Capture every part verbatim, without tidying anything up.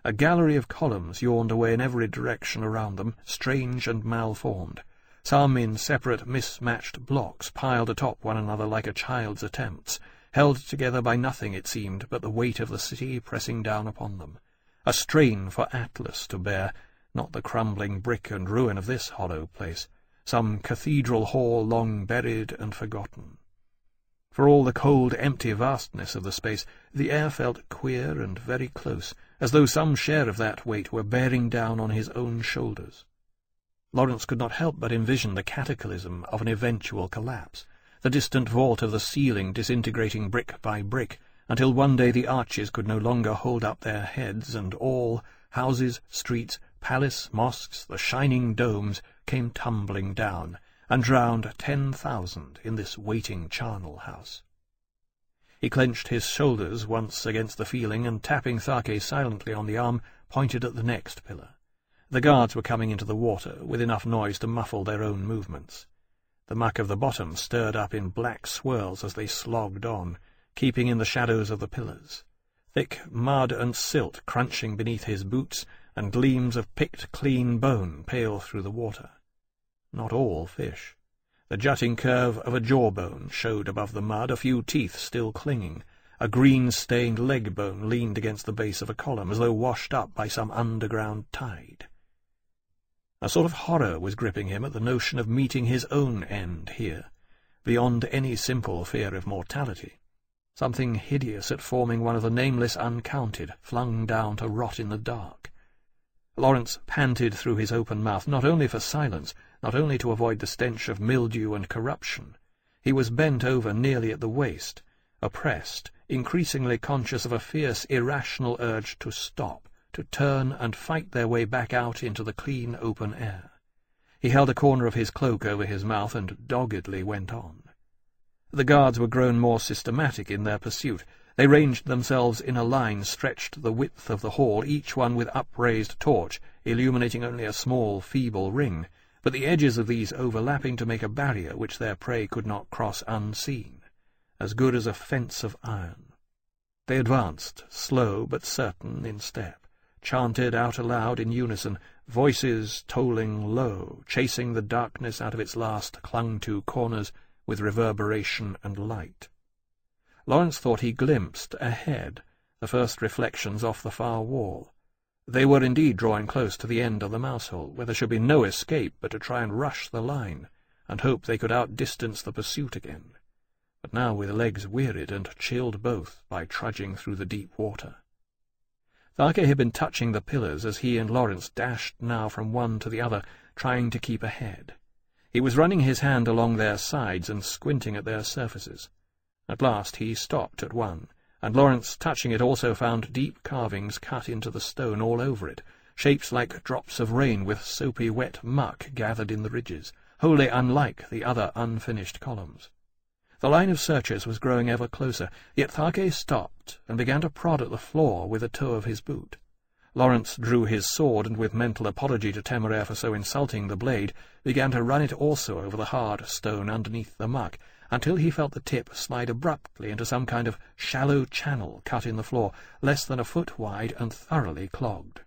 A gallery of columns yawned away in every direction around them, strange and malformed, some in separate mismatched blocks piled atop one another like a child's attempts, held together by nothing, it seemed, but the weight of the city pressing down upon them. A strain for Atlas to bear, not the crumbling brick and ruin of this hollow place, some cathedral hall long buried and forgotten. For all the cold, empty vastness of the space, the air felt queer and very close, as though some share of that weight were bearing down on his own shoulders. Lawrence could not help but envision the cataclysm of an eventual collapse, the distant vault of the ceiling disintegrating brick by brick, until one day the arches could no longer hold up their heads, and all, houses, streets, palace, mosques, the shining domes, came tumbling down, and drowned ten thousand in this waiting charnel house. He clenched his shoulders once against the feeling, and tapping Tharke silently on the arm, pointed at the next pillar. The guards were coming into the water, with enough noise to muffle their own movements. The muck of the bottom stirred up in black swirls as they slogged on, keeping in the shadows of the pillars. Thick mud and silt crunching beneath his boots, and gleams of picked clean bone pale through the water. Not all fish. The jutting curve of a jawbone showed above the mud, a few teeth still clinging. A green-stained leg bone leaned against the base of a column, as though washed up by some underground tide. A sort of horror was gripping him at the notion of meeting his own end here, beyond any simple fear of mortality. Something hideous at forming one of the nameless uncounted, flung down to rot in the dark. Lawrence panted through his open mouth, not only for silence, not only to avoid the stench of mildew and corruption. He was bent over nearly at the waist, oppressed, increasingly conscious of a fierce, irrational urge to stop, to turn and fight their way back out into the clean open air. He held a corner of his cloak over his mouth and doggedly went on. The guards were grown more systematic in their pursuit. They ranged themselves in a line stretched the width of the hall, each one with upraised torch, illuminating only a small, feeble ring, but the edges of these overlapping to make a barrier which their prey could not cross unseen, as good as a fence of iron. They advanced, slow but certain in step, chanted out aloud in unison, voices tolling low, chasing the darkness out of its last clung-to corners with reverberation and light. Lawrence thought he glimpsed ahead the first reflections off the far wall. They were indeed drawing close to the end of the mousehole, where there should be no escape but to try and rush the line, and hope they could outdistance the pursuit again, but now with legs wearied and chilled both by trudging through the deep water. Tharke had been touching the pillars as he and Lawrence dashed now from one to the other, trying to keep ahead. He was running his hand along their sides and squinting at their surfaces. At last he stopped at one, and Lawrence, touching it, also found deep carvings cut into the stone all over it, shapes like drops of rain with soapy wet muck gathered in the ridges, wholly unlike the other unfinished columns. The line of searchers was growing ever closer, yet Tharke stopped and began to prod at the floor with the toe of his boot. Lawrence drew his sword, and with mental apology to Temeraire for so insulting the blade, began to run it also over the hard stone underneath the muck, until he felt the tip slide abruptly into some kind of shallow channel cut in the floor, less than a foot wide and thoroughly clogged.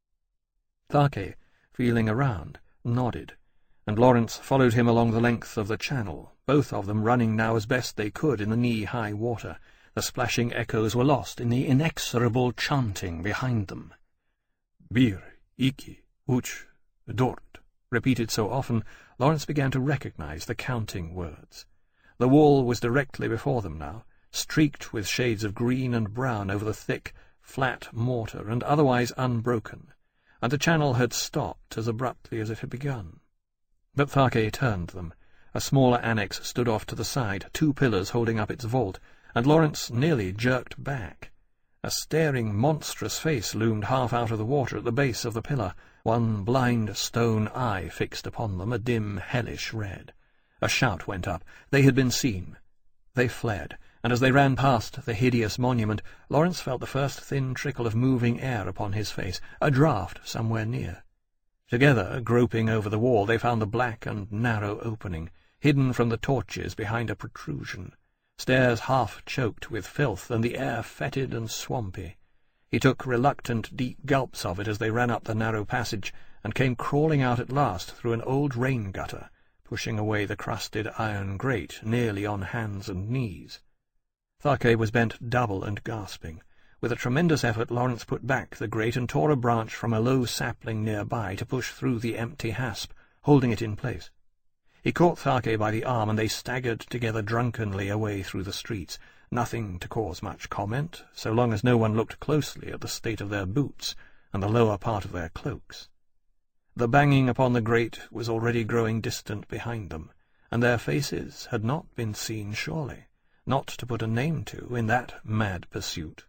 Tharke, feeling around, nodded, and Lawrence followed him along the length of the channel, both of them running now as best they could in the knee-high water. The splashing echoes were lost in the inexorable chanting behind them. Bir, iki, uch, dort, repeated so often, Lawrence began to recognize the counting words. The wall was directly before them now, streaked with shades of green and brown over the thick, flat mortar, and otherwise unbroken, and the channel had stopped as abruptly as it had begun. But Tharke turned them. A smaller annex stood off to the side, two pillars holding up its vault, and Lawrence nearly jerked back. A staring, monstrous face loomed half out of the water at the base of the pillar, one blind stone eye fixed upon them, a dim, hellish red. A shout went up. They had been seen. They fled, and as they ran past the hideous monument, Lawrence felt the first thin trickle of moving air upon his face, a draught somewhere near. Together, groping over the wall, they found the black and narrow opening, hidden from the torches behind a protrusion, stairs half choked with filth, and the air fetid and swampy. He took reluctant deep gulps of it as they ran up the narrow passage, and came crawling out at last through an old rain gutter, pushing away the crusted iron grate nearly on hands and knees. Tharke was bent double and gasping. With a tremendous effort Lawrence put back the grate and tore a branch from a low sapling near-by to push through the empty hasp, holding it in place. He caught Tharke by the arm, and they staggered together drunkenly away through the streets, nothing to cause much comment, so long as no one looked closely at the state of their boots and the lower part of their cloaks. The banging upon the grate was already growing distant behind them, and their faces had not been seen surely, not to put a name to, in that mad pursuit.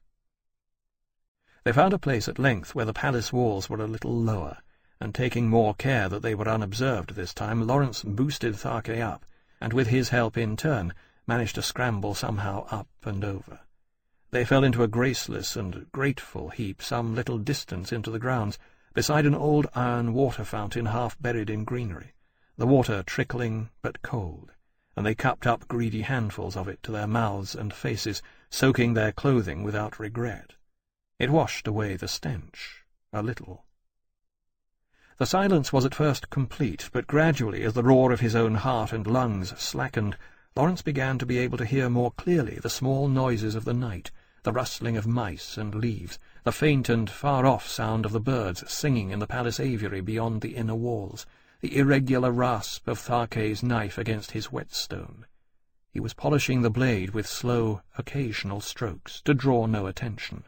They found a place at length where the palace walls were a little lower, and taking more care that they were unobserved this time, Lawrence boosted Tharke up, and with his help in turn managed to scramble somehow up and over. They fell into a graceless and grateful heap some little distance into the grounds, beside an old iron water fountain half buried in greenery, the water trickling but cold, and they cupped up greedy handfuls of it to their mouths and faces, soaking their clothing without regret. It washed away the stench, a little. The silence was at first complete, but gradually, as the roar of his own heart and lungs slackened, Lawrence began to be able to hear more clearly the small noises of the night, the rustling of mice and leaves, the faint and far-off sound of the birds singing in the palace aviary beyond the inner walls, the irregular rasp of Tharke's knife against his whetstone. He was polishing the blade with slow, occasional strokes, to draw no attention.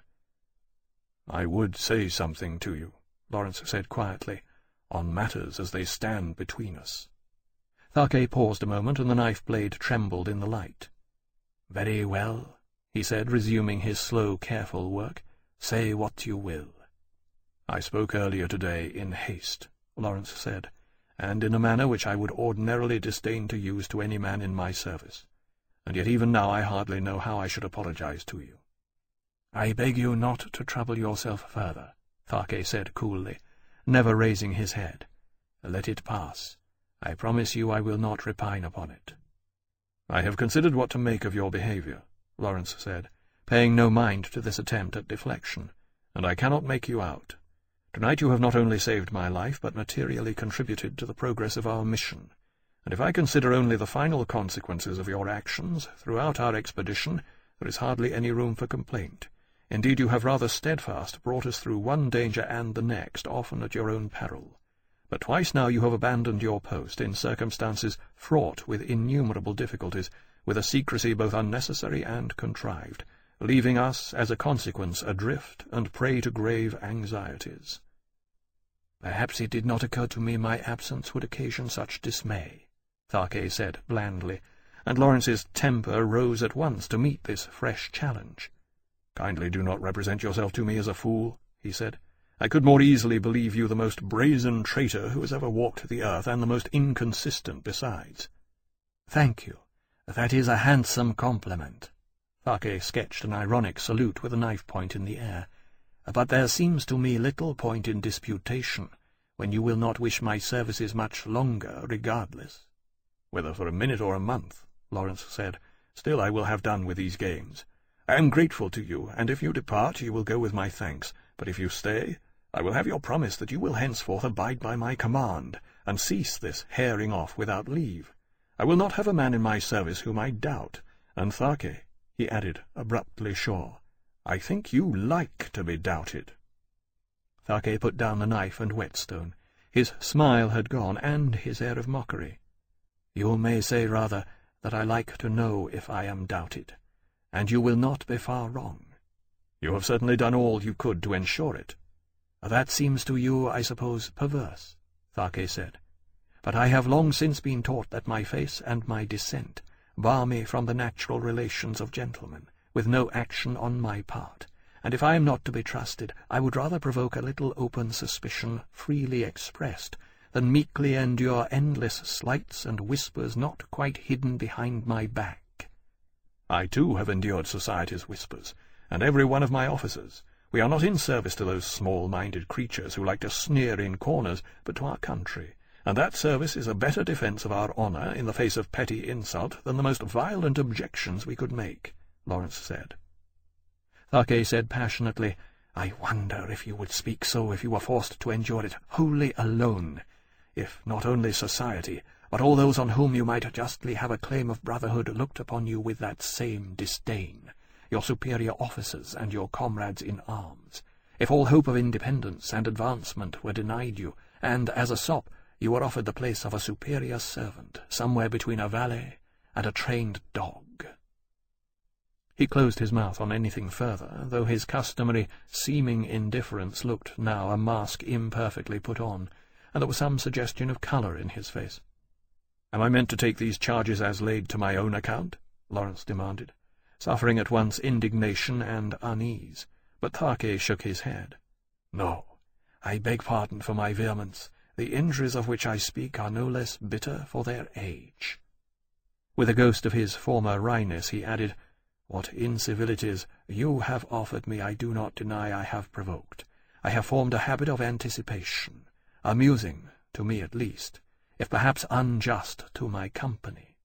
"I would say something to you," Lawrence said quietly, "on matters as they stand between us." Tharke paused a moment, and the knife-blade trembled in the light. "Very well," he said, resuming his slow, careful work. "Say what you will." "I spoke earlier today in haste," Lawrence said, "and in a manner which I would ordinarily disdain to use to any man in my service, and yet even now I hardly know how I should apologize to you." "I beg you not to trouble yourself further," Tharke said coolly, never raising his head. "Let it pass. I promise you I will not repine upon it." "I have considered what to make of your behavior," Lawrence said, paying no mind to this attempt at deflection, "and I cannot make you out. Tonight you have not only saved my life, but materially contributed to the progress of our mission, and if I consider only the final consequences of your actions throughout our expedition, there is hardly any room for complaint. Indeed, you have rather steadfast brought us through one danger and the next, often at your own peril. But twice now you have abandoned your post in circumstances fraught with innumerable difficulties, with a secrecy both unnecessary and contrived, leaving us, as a consequence, adrift and prey to grave anxieties." "Perhaps it did not occur to me my absence would occasion such dismay," Tharke said blandly, and Lawrence's temper rose at once to meet this fresh challenge. "Kindly do not represent yourself to me as a fool," he said. "I could more easily believe you the most brazen traitor who has ever walked the earth, and the most inconsistent besides." "Thank you. That is a handsome compliment." Tharke sketched an ironic salute with a knife-point in the air. "But there seems to me little point in disputation, when you will not wish my services much longer, regardless." "Whether for a minute or a month," Lawrence said, "still I will have done with these games. I am grateful to you, and if you depart you will go with my thanks, but if you stay, I will have your promise that you will henceforth abide by my command, and cease this herring off without leave. I will not have a man in my service whom I doubt, and Tharke," he added, abruptly sure, "I think you like to be doubted." Tharke put down the knife and whetstone. His smile had gone, and his air of mockery. "You may say, rather, that I like to know if I am doubted, and you will not be far wrong." "You have certainly done all you could to ensure it." "That seems to you, I suppose, perverse," Tharke said. "But I have long since been taught that my face and my descent bar me from the natural relations of gentlemen, with no action on my part, and if I am not to be trusted, I would rather provoke a little open suspicion freely expressed than meekly endure endless slights and whispers not quite hidden behind my back." "I, too, have endured society's whispers, and every one of my officers. We are not in service to those small-minded creatures who like to sneer in corners, but to our country, and that service is a better defence of our honour in the face of petty insult than the most violent objections we could make," Lawrence said. Tharke said passionately, I wonder if you would speak so if you were forced to endure it wholly alone, if not only society, but all those on whom you might justly have a claim of brotherhood looked upon you with that same disdain, your superior officers and your comrades in arms, if all hope of independence and advancement were denied you, and, as a sop, you were offered the place of a superior servant, somewhere between a valet and a trained dog. He closed his mouth on anything further, though his customary seeming indifference looked now a mask imperfectly put on, and there was some suggestion of colour in his face. "Am I meant to take these charges as laid to my own account?" Lawrence demanded, suffering at once indignation and unease, but Tharke shook his head. "No, I beg pardon for my vehemence. The injuries of which I speak are no less bitter for their age." With a ghost of his former wryness he added, "What incivilities you have offered me I do not deny I have provoked. I have formed a habit of anticipation, amusing, to me at least, if perhaps unjust to my company."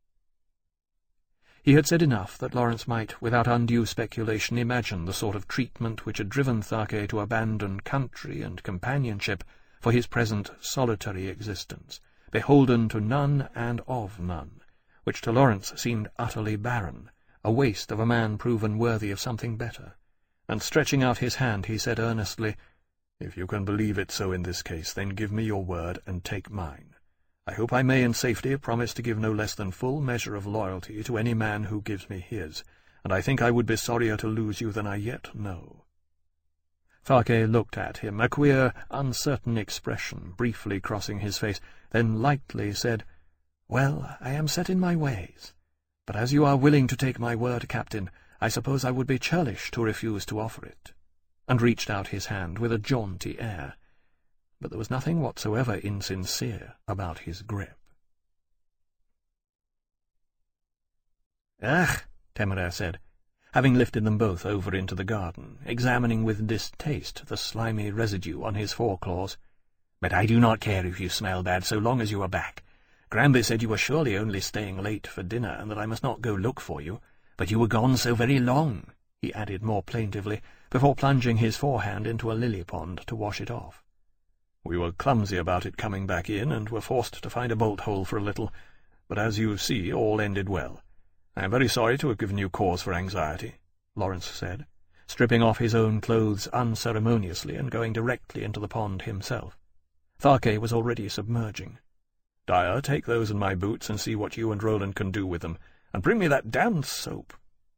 He had said enough that Lawrence might, without undue speculation, imagine the sort of treatment which had driven Tharke to abandon country and companionship for his present solitary existence, beholden to none and of none, which to Lawrence seemed utterly barren, a waste of a man proven worthy of something better, and stretching out his hand he said earnestly, "If you can believe it so in this case, then give me your word and take mine. I hope I may in safety promise to give no less than full measure of loyalty to any man who gives me his, and I think I would be sorrier to lose you than I yet know." Tharke looked at him, a queer, uncertain expression briefly crossing his face, then lightly said, "Well, I am set in my ways. But as you are willing to take my word, Captain, I suppose I would be churlish to refuse to offer it," and reached out his hand with a jaunty air. But there was nothing whatsoever insincere about his grip. "Ach," Temeraire said, having lifted them both over into the garden, examining with distaste the slimy residue on his foreclaws. "But I do not care if you smell bad so long as you are back. Granby said you were surely only staying late for dinner, and that I must not go look for you. But you were gone so very long," he added more plaintively, before plunging his forehand into a lily pond to wash it off. "We were clumsy about it coming back in, and were forced to find a bolt-hole for a little, but as you see, all ended well. I am very sorry to have given you cause for anxiety," Lawrence said, stripping off his own clothes unceremoniously and going directly into the pond himself. Tharke was already submerging. "Dyer, take those and my boots and see what you and Roland can do with them, and bring me that damned soap."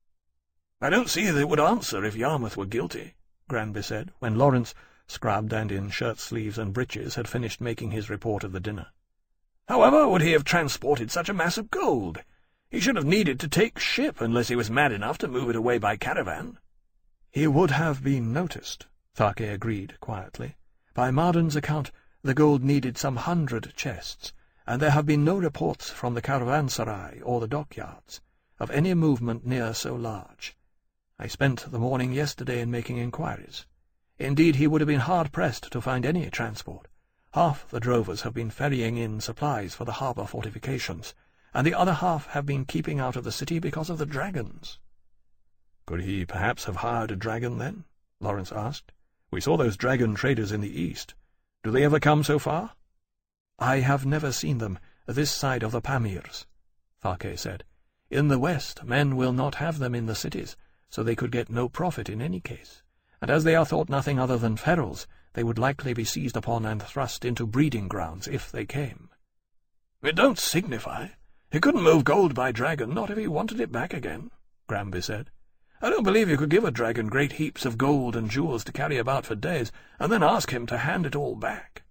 "I don't see that it would answer if Yarmouth were guilty," Granby said, when Lawrence, scrubbed and in shirt-sleeves and breeches, had finished making his report of the dinner. "However would he have transported such a mass of gold? He should have needed to take ship, unless he was mad enough to move it away by caravan." "He would have been noticed," Tharke agreed quietly. "By Marden's account, the gold needed some hundred chests, and there have been no reports from the caravanserai or the dockyards of any movement near so large. I spent the morning yesterday in making inquiries. Indeed, he would have been hard-pressed to find any transport. Half the drovers have been ferrying in supplies for the harbour fortifications, and the other half have been keeping out of the city because of the dragons." "Could he perhaps have hired a dragon, then?" Lawrence asked. "We saw those dragon traders in the east. Do they ever come so far?" "I have never seen them this side of the Pamirs," Tharke said. "In the west, men will not have them in the cities, so they could get no profit in any case, and as they are thought nothing other than ferals, they would likely be seized upon and thrust into breeding grounds if they came." "It don't signify. He couldn't move gold by dragon, not if he wanted it back again," Granby said. "I don't believe you could give a dragon great heaps of gold and jewels to carry about for days, and then ask him to hand it all back."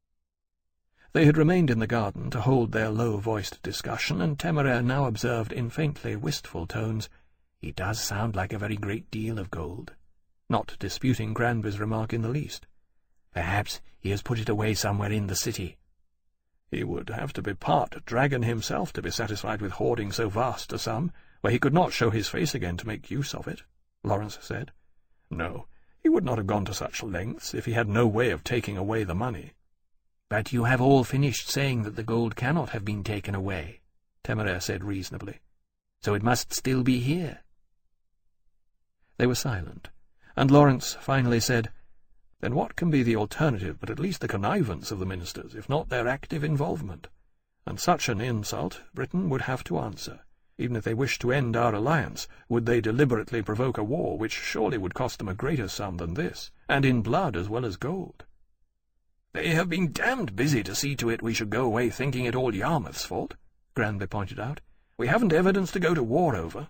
They had remained in the garden to hold their low-voiced discussion, and Temeraire now observed in faintly wistful tones, "He does sound like a very great deal of gold," not disputing Granby's remark in the least. "Perhaps he has put it away somewhere in the city." "He would have to be part dragon himself to be satisfied with hoarding so vast a sum, where he could not show his face again to make use of it," Lawrence said. "No, he would not have gone to such lengths if he had no way of taking away the money." "But you have all finished saying that the gold cannot have been taken away," Temeraire said reasonably. "So it must still be here." They were silent, and Lawrence finally said, "Then what can be the alternative but at least the connivance of the ministers, if not their active involvement? And such an insult Britain would have to answer. Even if they wished to end our alliance, would they deliberately provoke a war which surely would cost them a greater sum than this, and in blood as well as gold?" "They have been damned busy to see to it we should go away thinking it all Yarmouth's fault," Granby pointed out. "We haven't evidence to go to war over."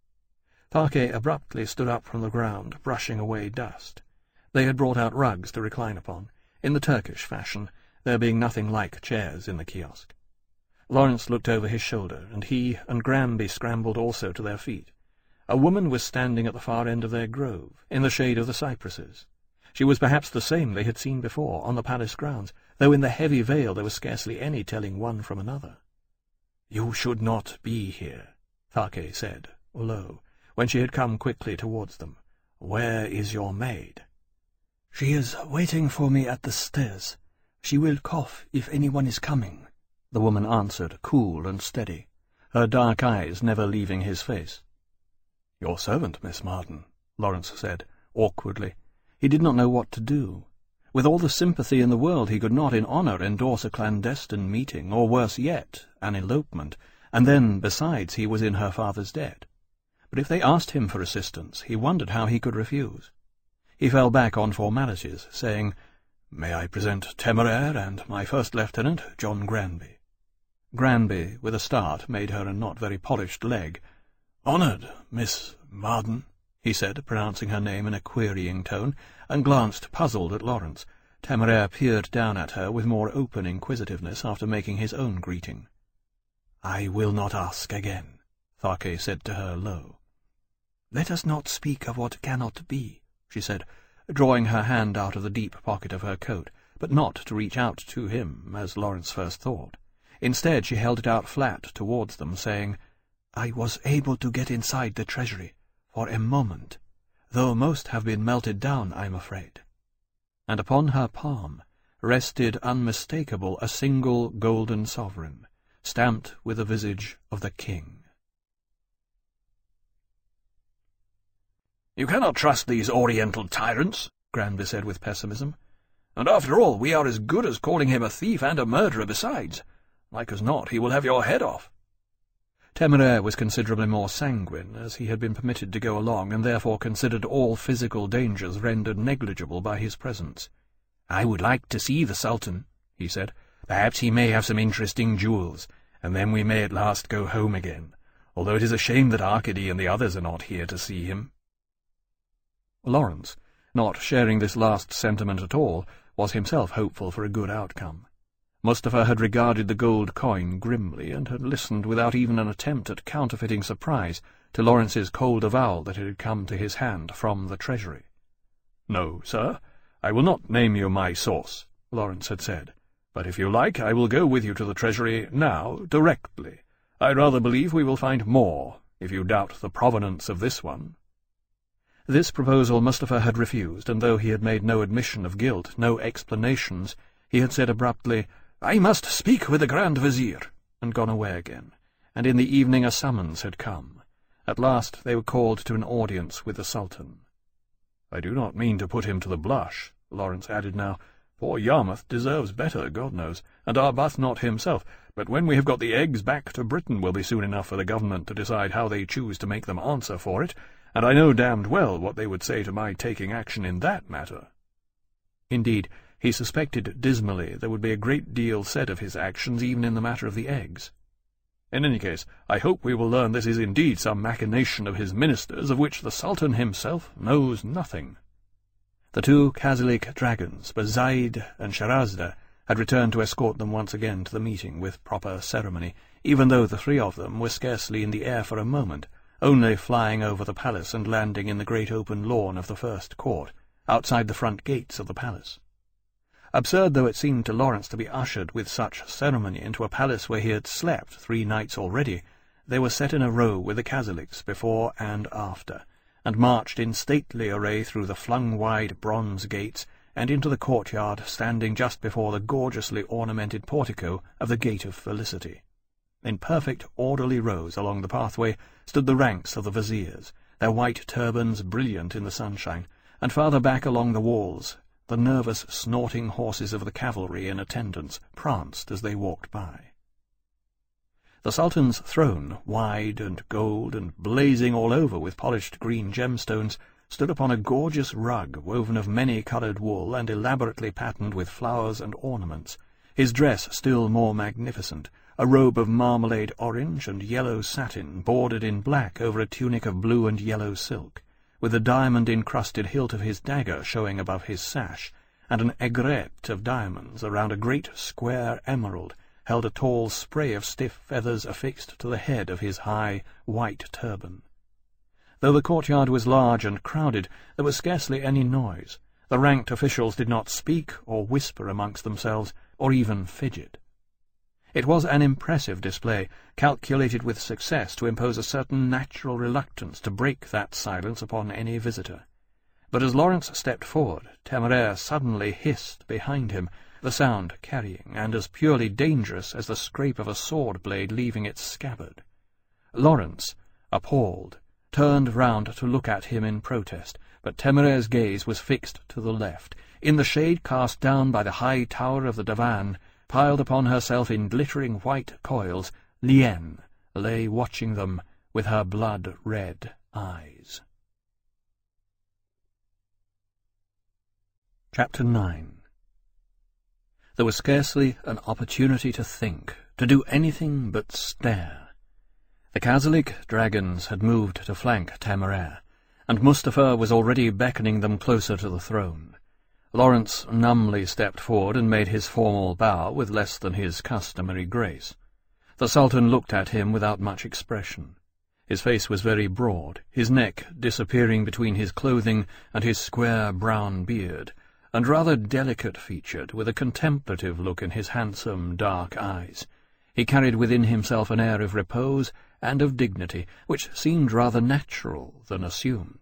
Tharke abruptly stood up from the ground, brushing away dust. They had brought out rugs to recline upon, in the Turkish fashion, there being nothing like chairs in the kiosk. Lawrence looked over his shoulder, and he and Granby scrambled also to their feet. A woman was standing at the far end of their grove, in the shade of the cypresses. She was perhaps the same they had seen before, on the palace grounds, though in the heavy veil there was scarcely any telling one from another. "You should not be here," Tharke said, low, when she had come quickly towards them. "Where is your maid?" "She is waiting for me at the stairs. She will cough if anyone is coming," the woman answered, cool and steady, her dark eyes never leaving his face. "Your servant, Miss Marden," Lawrence said, awkwardly. He did not know what to do. With all the sympathy in the world, he could not in honour endorse a clandestine meeting, or worse yet, an elopement, and then, besides, he was in her father's debt. But if they asked him for assistance, he wondered how he could refuse. He fell back on formalities, saying, "May I present Temeraire and my first lieutenant, John Granby?" Granby, with a start, made her a not very polished leg. "Honoured, Miss Marden," he said, pronouncing her name in a querying tone, and glanced puzzled at Lawrence. Temeraire peered down at her with more open inquisitiveness after making his own greeting. "I will not ask again," Tharke said to her low. "Let us not speak of what cannot be," she said, drawing her hand out of the deep pocket of her coat, but not to reach out to him, as Lawrence first thought. Instead, she held it out flat towards them, saying, "I was able to get inside the treasury, for a moment, though most have been melted down, I'm afraid." And upon her palm rested unmistakable a single golden sovereign, stamped with the visage of the king. "You cannot trust these oriental tyrants," Granby said with pessimism. "And after all, we are as good as calling him a thief and a murderer besides. Like as not, he will have your head off." Temeraire was considerably more sanguine, as he had been permitted to go along, and therefore considered all physical dangers rendered negligible by his presence. "I would like to see the Sultan," he said. "Perhaps he may have some interesting jewels, and then we may at last go home again, although it is a shame that Arcady and the others are not here to see him." Lawrence, not sharing this last sentiment at all, was himself hopeful for a good outcome. Mustapha had regarded the gold coin grimly, and had listened without even an attempt at counterfeiting surprise to Lawrence's cold avowal that it had come to his hand from the treasury. "No, sir, I will not name you my source," Lawrence had said, "but if you like, I will go with you to the treasury now, directly. I rather believe we will find more, if you doubt the provenance of this one." This proposal Mustapha had refused, and though he had made no admission of guilt, no explanations, he had said abruptly, "I must speak with the Grand Vizier," and gone away again, and in the evening a summons had come. At last they were called to an audience with the Sultan. "I do not mean to put him to the blush," Lawrence added now. "Poor Yarmouth deserves better, God knows, and Arbuthnot himself, but when we have got the eggs back to Britain will be soon enough for the government to decide how they choose to make them answer for it, and I know damned well what they would say to my taking action in that matter." Indeed, he suspected dismally there would be a great deal said of his actions even in the matter of the eggs. "In any case, I hope we will learn this is indeed some machination of his ministers of which the Sultan himself knows nothing." The two Kazalik dragons, Bazaid and Sharazda, had returned to escort them once again to the meeting with proper ceremony, even though the three of them were scarcely in the air for a moment, only flying over the palace and landing in the great open lawn of the first court, outside the front gates of the palace. Absurd though it seemed to Lawrence to be ushered with such ceremony into a palace where he had slept three nights already, they were set in a row with the Kazaliks before and after, and marched in stately array through the flung-wide bronze gates and into the courtyard standing just before the gorgeously ornamented portico of the Gate of Felicity. In perfect orderly rows along the pathway stood the ranks of the viziers, their white turbans brilliant in the sunshine, and farther back along the walls the nervous, snorting horses of the cavalry in attendance pranced as they walked by. The Sultan's throne, wide and gold and blazing all over with polished green gemstones, stood upon a gorgeous rug woven of many-coloured wool and elaborately patterned with flowers and ornaments, his dress still more magnificent, a robe of marmalade orange and yellow satin bordered in black over a tunic of blue and yellow silk, with the diamond-encrusted hilt of his dagger showing above his sash, and an aigrette of diamonds around a great square emerald held a tall spray of stiff feathers affixed to the head of his high, white turban. Though the courtyard was large and crowded, there was scarcely any noise. The ranked officials did not speak or whisper amongst themselves, or even fidget. It was an impressive display, calculated with success to impose a certain natural reluctance to break that silence upon any visitor. But as Lawrence stepped forward, Temeraire suddenly hissed behind him, the sound carrying, and as purely dangerous as the scrape of a sword-blade leaving its scabbard. Lawrence, appalled, turned round to look at him in protest, but Temeraire's gaze was fixed to the left. In the shade cast down by the high tower of the divan, piled upon herself in glittering white coils, Liane lay watching them with her blood-red eyes. Chapter nine. There was scarcely an opportunity to think, to do anything but stare. The Khazalik dragons had moved to flank Temeraire, and Mustapha was already beckoning them closer to the throne. Lawrence numbly stepped forward and made his formal bow with less than his customary grace. The Sultan looked at him without much expression. His face was very broad, his neck disappearing between his clothing and his square brown beard, and rather delicate-featured, with a contemplative look in his handsome, dark eyes. He carried within himself an air of repose and of dignity, which seemed rather natural than assumed.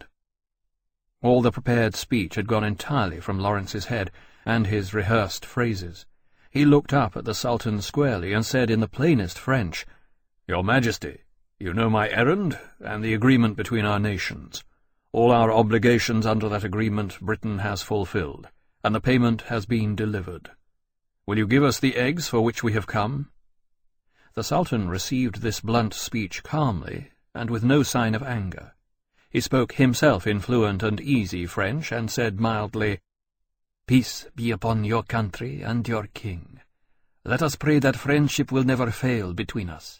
All the prepared speech had gone entirely from Lawrence's head, and his rehearsed phrases. He looked up at the Sultan squarely and said in the plainest French, "Your Majesty, you know my errand and the agreement between our nations. All our obligations under that agreement Britain has fulfilled, and the payment has been delivered. Will you give us the eggs for which we have come?" The Sultan received this blunt speech calmly, and with no sign of anger. He spoke himself in fluent and easy French, and said mildly, "Peace be upon your country and your king. Let us pray that friendship will never fail between us."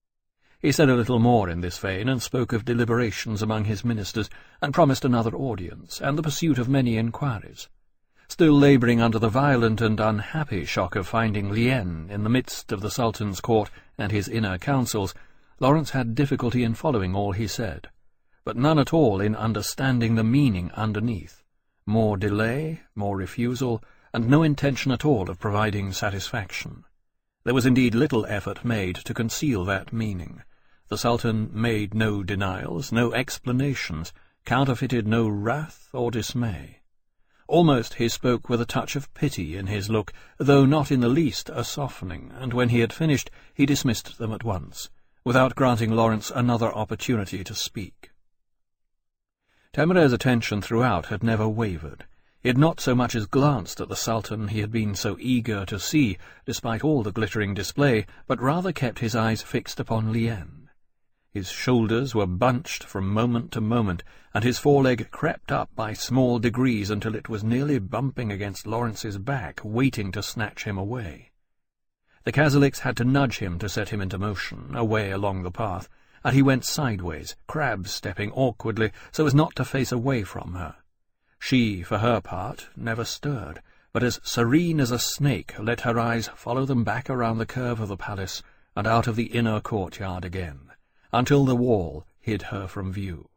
He said a little more in this vein, and spoke of deliberations among his ministers, and promised another audience, and the pursuit of many inquiries. Still labouring under the violent and unhappy shock of finding Liane in the midst of the Sultan's court and his inner councils, Lawrence had difficulty in following all he said, but none at all in understanding the meaning underneath. More delay, more refusal, and no intention at all of providing satisfaction. There was indeed little effort made to conceal that meaning. The Sultan made no denials, no explanations, counterfeited no wrath or dismay. Almost he spoke with a touch of pity in his look, though not in the least a softening, and when he had finished he dismissed them at once, without granting Lawrence another opportunity to speak. Temeraire's attention throughout had never wavered. He had not so much as glanced at the Sultan he had been so eager to see, despite all the glittering display, but rather kept his eyes fixed upon Liane. His shoulders were bunched from moment to moment, and his foreleg crept up by small degrees until it was nearly bumping against Lawrence's back, waiting to snatch him away. The Khazaliks had to nudge him to set him into motion, away along the path, and he went sideways, crab-stepping awkwardly, so as not to face away from her. She, for her part, never stirred, but as serene as a snake let her eyes follow them back around the curve of the palace and out of the inner courtyard again, until the wall hid her from view.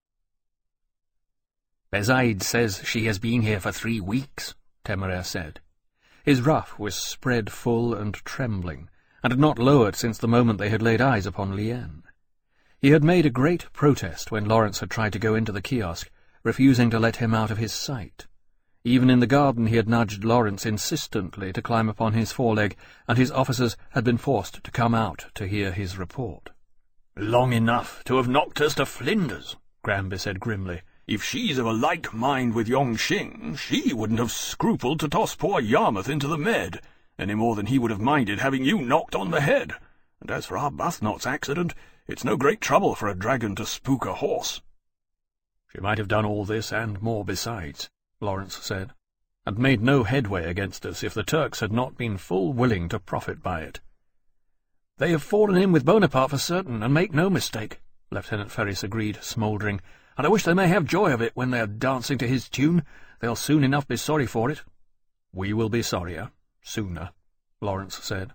"Bezaid says she has been here for three weeks," Temeraire said. His ruff was spread full and trembling, and had not lowered since the moment they had laid eyes upon Liane. He had made a great protest when Lawrence had tried to go into the kiosk, refusing to let him out of his sight. Even in the garden he had nudged Lawrence insistently to climb upon his foreleg, and his officers had been forced to come out to hear his report. "Long enough to have knocked us to flinders," Granby said grimly. If she's of a like mind with Yongxing, she wouldn't have scrupled to toss poor Yarmouth into the Med, any more than he would have minded having you knocked on the head. And as for Arbuthnot's accident, it's no great trouble for a dragon to spook a horse." "She might have done all this and more besides," Lawrence said, "and made no headway against us if the Turks had not been full willing to profit by it." "They have fallen in with Bonaparte for certain, and make no mistake," Lieutenant Ferris agreed, smouldering, "and I wish they may have joy of it when they are dancing to his tune. They'll soon enough be sorry for it." "We will be sorrier, sooner," Lawrence said.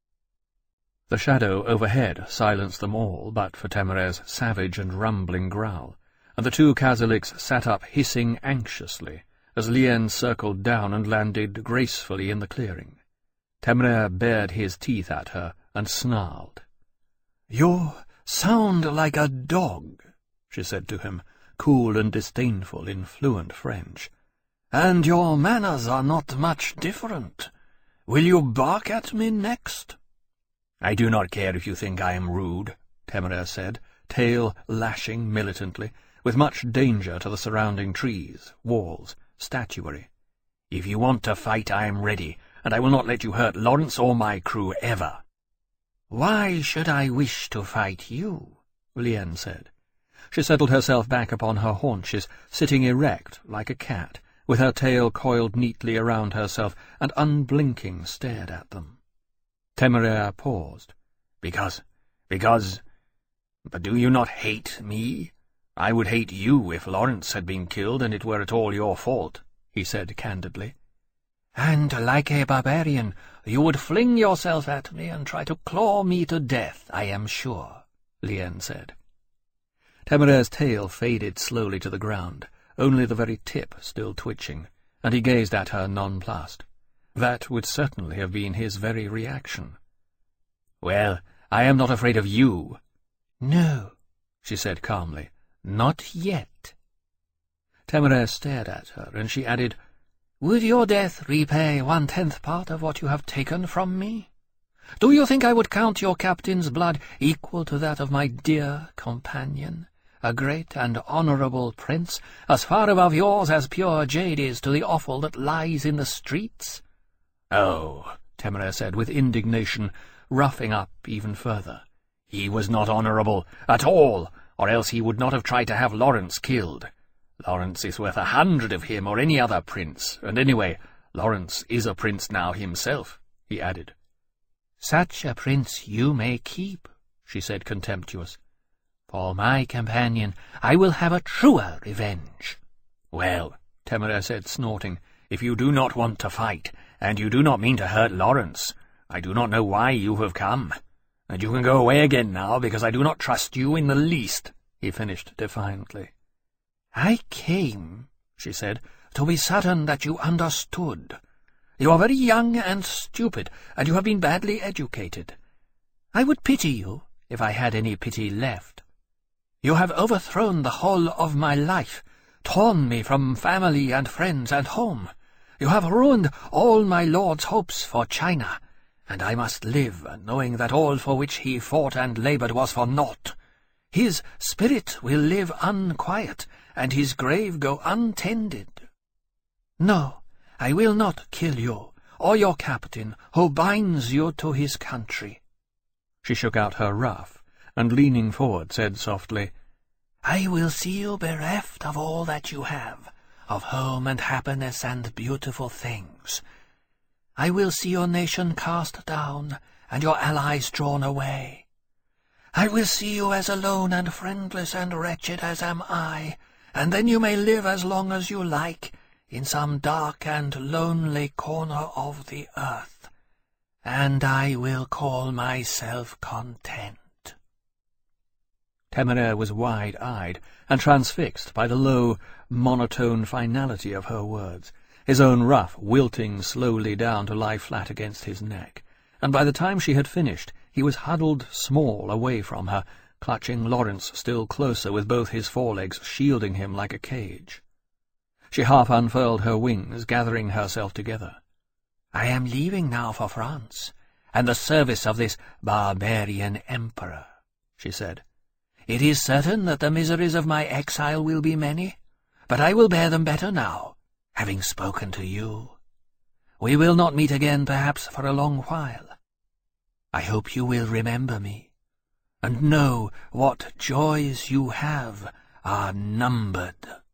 The shadow overhead silenced them all but for Temeraire's savage and rumbling growl, and the two Kazaliks sat up hissing anxiously as Lien circled down and landed gracefully in the clearing. Temeraire bared his teeth at her and snarled. "You sound like a dog," she said to him, cool and disdainful in fluent French, "and your manners are not much different. Will you bark at me next?" "I do not care if you think I am rude," Temeraire said, tail lashing militantly, with much danger to the surrounding trees, walls, statuary. "If you want to fight, I am ready, and I will not let you hurt Lawrence or my crew ever." "Why should I wish to fight you?" Lien said. She settled herself back upon her haunches, sitting erect like a cat, with her tail coiled neatly around herself, and unblinking stared at them. Temeraire paused. "Because, because... But do you not hate me? I would hate you if Lawrence had been killed and it were at all your fault," he said candidly. "And like a barbarian, you would fling yourself at me and try to claw me to death, I am sure," Lien said. Temeraire's tail faded slowly to the ground, only the very tip still twitching, and he gazed at her nonplussed. That would certainly have been his very reaction. "Well, I am not afraid of you." "No," she said calmly, "not yet." Temeraire stared at her, and she added, "Would your death repay one-tenth part of what you have taken from me? Do you think I would count your captain's blood equal to that of my dear companion, a great and honourable prince, as far above yours as pure jade is to the offal that lies in the streets?" "Oh," Temeraire said with indignation, roughing up even further, "he was not honourable at all, or else he would not have tried to have Lawrence killed. Lawrence is worth a hundred of him or any other prince, and anyway, Lawrence is a prince now himself," he added. "Such a prince you may keep," she said contemptuous. "For my companion, I will have a truer revenge." "Well," Temeraire said, snorting, "if you do not want to fight, and you do not mean to hurt Lawrence, I do not know why you have come. And you can go away again now, because I do not trust you in the least," he finished defiantly. "I came," she said, "to be certain that you understood. You are very young and stupid, and you have been badly educated. I would pity you, if I had any pity left. You have overthrown the whole of my life, torn me from family and friends and home. You have ruined all my lord's hopes for China, and I must live, knowing that all for which he fought and laboured was for naught. His spirit will live unquiet, and his grave go untended. No, I will not kill you, or your captain, who binds you to his country." She shook out her ruff, and leaning forward said softly, "I will see you bereft of all that you have, of home and happiness and beautiful things. I will see your nation cast down, and your allies drawn away. I will see you as alone and friendless and wretched as am I, and then you may live as long as you like, in some dark and lonely corner of the earth, and I will call myself content." Temeraire was wide-eyed and transfixed by the low, monotone finality of her words, his own ruff wilting slowly down to lie flat against his neck, and by the time she had finished he was huddled small away from her, clutching Lawrence still closer with both his forelegs shielding him like a cage. She half unfurled her wings, gathering herself together. "I am leaving now for France, and the service of this barbarian emperor," she said. "It is certain that the miseries of my exile will be many. but I will bear them better now, having spoken to you. We will not meet again perhaps for a long while. I hope you will remember me, and know what joys you have are numbered."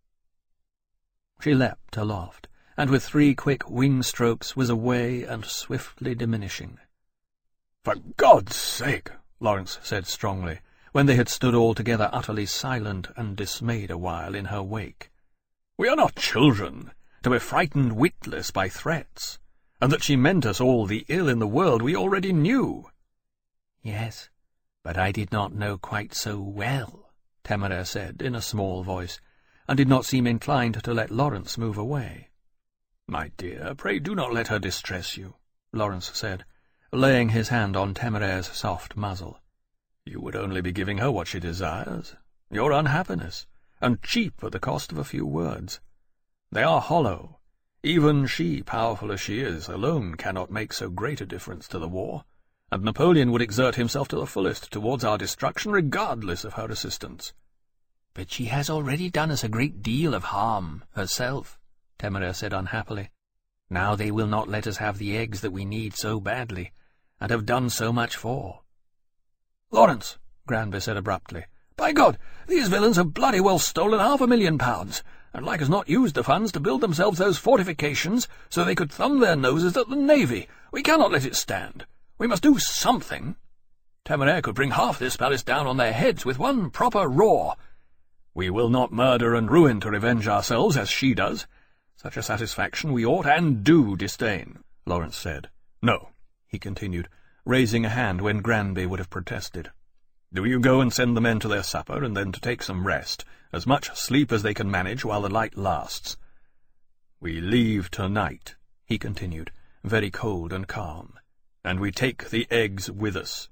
She leapt aloft, and with three quick wing strokes was away and swiftly diminishing. "For God's sake," Lawrence said strongly, when they had stood all together utterly silent and dismayed a while in her wake. "We are not children, to be frightened witless by threats, and that she meant us all the ill in the world we already knew." "Yes, but I did not know quite so well," Temeraire said in a small voice, and did not seem inclined to let Lawrence move away. "My dear, pray do not let her distress you," Lawrence said, laying his hand on Temeraire's soft muzzle. "You would only be giving her what she desires, your unhappiness, and cheap at the cost of a few words. They are hollow. Even she, powerful as she is, alone cannot make so great a difference to the war, and Napoleon would exert himself to the fullest towards our destruction regardless of her assistance." "But she has already done us a great deal of harm herself," Temeraire said unhappily. "Now they will not let us have the eggs that we need so badly, and have done so much for." "Lawrence," Granby said abruptly, "by God, these villains have bloody well stolen half a million pounds, and like as not used the funds to build themselves those fortifications so they could thumb their noses at the Navy. We cannot let it stand. We must do something. Temeraire could bring half this palace down on their heads with one proper roar. We will not murder and ruin to revenge ourselves, as she does. Such a satisfaction we ought and do disdain," Lawrence said. "No," he continued, raising a hand when Granby would have protested. "Do you go and send the men to their supper, and then to take some rest, as much sleep as they can manage while the light lasts. We leave tonight," he continued, very cold and calm, "and we take the eggs with us."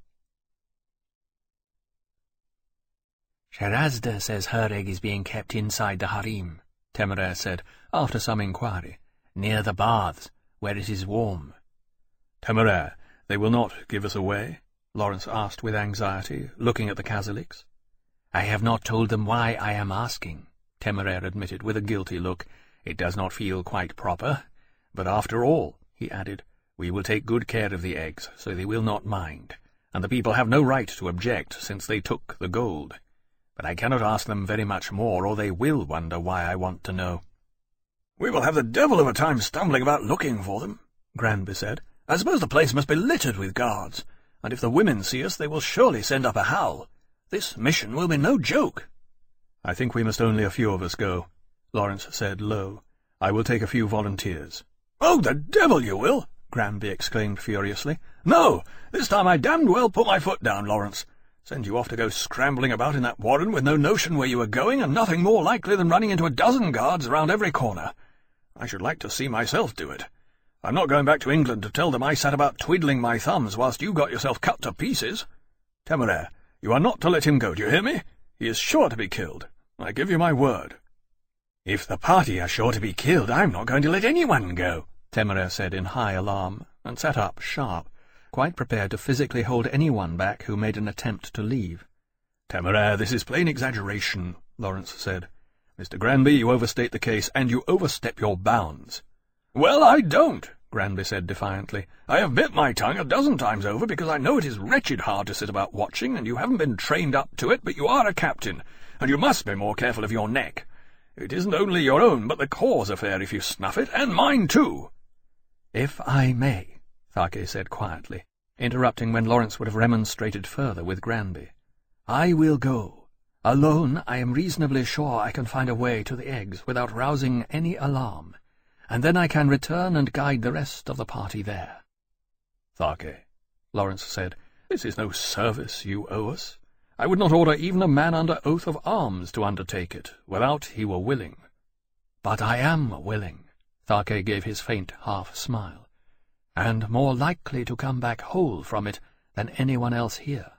"Sherazade says her egg is being kept inside the harem," Temeraire said, after some inquiry, "near the baths, where it is warm." "Temeraire, they will not give us away?" Lawrence asked with anxiety, looking at the Kazaliks. "I have not told them why I am asking," Temeraire admitted with a guilty look. "It does not feel quite proper. But after all," he added, "we will take good care of the eggs, so they will not mind, and the people have no right to object, since they took the gold. But I cannot ask them very much more, or they will wonder why I want to know." "We will have the devil of a time stumbling about looking for them," Granby said. "I suppose the place must be littered with guards, and if the women see us they will surely send up a howl. This mission will be no joke." "I think we must only a few of us go," Lawrence said low. "I will take a few volunteers." "Oh, the devil you will!" Granby exclaimed furiously. "No, this time I damned well put my foot down, Lawrence. Send you off to go scrambling about in that warren with no notion where you are going, and nothing more likely than running into a dozen guards around every corner. I should like to see myself do it. I'm not going back to England to tell them I sat about twiddling my thumbs whilst you got yourself cut to pieces. Temeraire, you are not to let him go, do you hear me? He is sure to be killed. I give you my word." "If the party are sure to be killed, I'm not going to let anyone go," Temeraire said in high alarm, and sat up sharp, quite prepared to physically hold anyone back who made an attempt to leave. "Temeraire, this is plain exaggeration," Lawrence said. "Mister Granby, you overstate the case, and you overstep your bounds." "Well, I don't," Granby said defiantly. "I have bit my tongue a dozen times over, because I know it is wretched hard to sit about watching, and you haven't been trained up to it, but you are a captain, and you must be more careful of your neck. It isn't only your own, but the Corps' affair if you snuff it, and mine too." "If I may," Tharke said quietly, interrupting when Lawrence would have remonstrated further with Granby. "I will go. Alone, I am reasonably sure I can find a way to the eggs without rousing any alarm, and then I can return and guide the rest of the party there." "Tharke," Lawrence said, "this is no service you owe us. I would not order even a man under oath of arms to undertake it, without he were willing." "But I am willing," Tharke gave his faint half-smile, "and more likely to come back whole from it than anyone else here."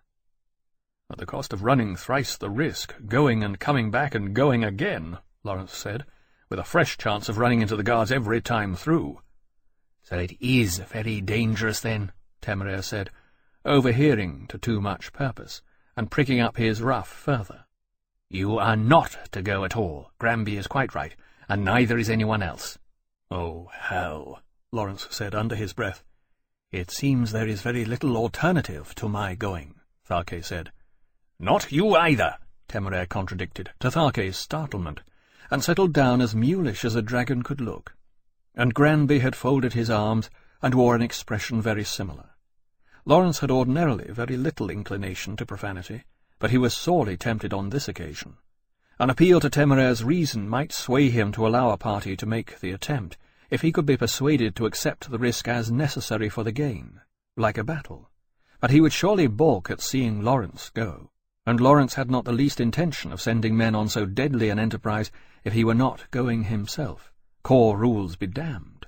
"At the cost of running thrice the risk, going and coming back and going again," Lawrence said, "with a fresh chance of running into the guards every time through." "So it is very dangerous, then," Temeraire said, overhearing to too much purpose, and pricking up his ruff further. You are not to go at all. Granby is quite right, and neither is anyone else. Oh, hell, Lawrence said under his breath. It seems there is very little alternative to my going, Tharke said. Not you either, Temeraire contradicted, to Tharke's startlement, and settled down as mulish as a dragon could look. And Granby had folded his arms and wore an expression very similar. Lawrence had ordinarily very little inclination to profanity, but he was sorely tempted on this occasion. An appeal to Temeraire's reason might sway him to allow a party to make the attempt, if he could be persuaded to accept the risk as necessary for the gain, like a battle. But he would surely balk at seeing Lawrence go, and Lawrence had not the least intention of sending men on so deadly an enterprise if he were not going himself. Corps rules be damned.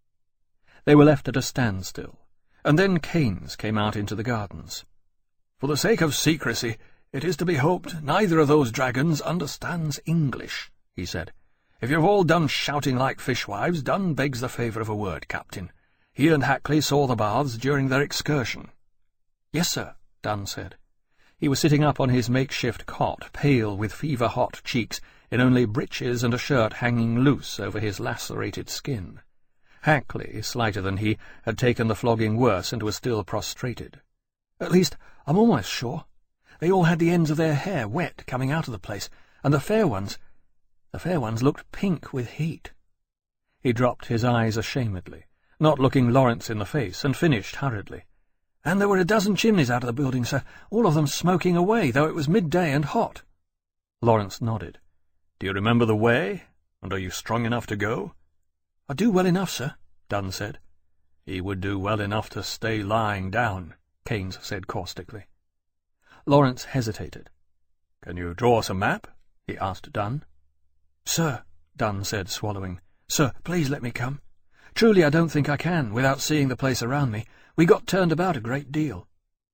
They were left at a standstill, and then Keynes came out into the gardens. For the sake of secrecy, it is to be hoped neither of those dragons understands English, he said. If you've all done shouting like fishwives, Dunn begs the favour of a word, Captain. He and Hackley saw the baths during their excursion. Yes, sir, Dunn said. He was sitting up on his makeshift cot, pale with fever-hot cheeks, in only breeches and a shirt hanging loose over his lacerated skin. Hackley, slighter than he, had taken the flogging worse and was still prostrated. At least, I'm almost sure. They all had the ends of their hair wet coming out of the place, and the fair ones, the fair ones looked pink with heat. He dropped his eyes ashamedly, not looking Lawrence in the face, and finished hurriedly. And there were a dozen chimneys out of the building, sir, all of them smoking away, though it was midday and hot. Lawrence nodded. Do you remember the way? And are you strong enough to go? I do well enough, sir, Dunn said. He would do well enough to stay lying down, Keynes said caustically. Lawrence hesitated. Can you draw us a map? He asked Dunn. Sir, Dunn said, swallowing. Sir, please let me come. Truly I don't think I can, without seeing the place around me. We got turned about a great deal.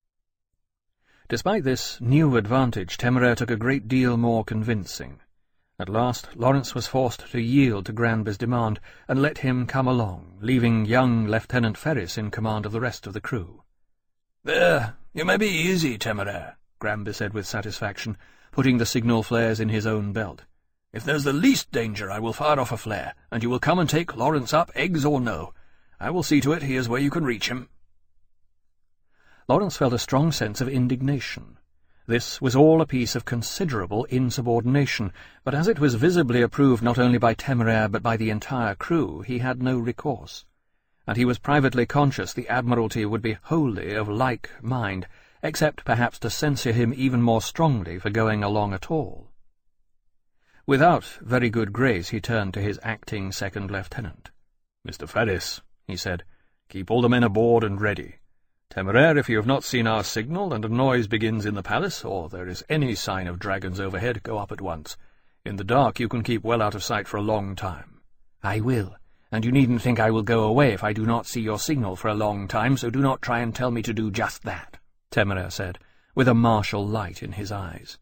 Despite this new advantage, Temeraire took a great deal more convincing. At last Lawrence was forced to yield to Granby's demand, and let him come along, leaving young Lieutenant Ferris in command of the rest of the crew. There, you may be easy, Temeraire, Granby said with satisfaction, putting the signal flares in his own belt. If there's the least danger, I will fire off a flare, and you will come and take Lawrence up, eggs or no. I will see to it he is where you can reach him. Lawrence felt a strong sense of indignation. This was all a piece of considerable insubordination, but as it was visibly approved not only by Temeraire but by the entire crew, he had no recourse, and he was privately conscious the Admiralty would be wholly of like mind, except perhaps to censure him even more strongly for going along at all. Without very good grace he turned to his acting second lieutenant. "Mister Ferris," he said, "keep all the men aboard and ready. Temeraire, if you have not seen our signal, and a noise begins in the palace, or there is any sign of dragons overhead, go up at once. In the dark you can keep well out of sight for a long time." "I will, and you needn't think I will go away if I do not see your signal for a long time, so do not try and tell me to do just that," Temeraire said, with a martial light in his eyes.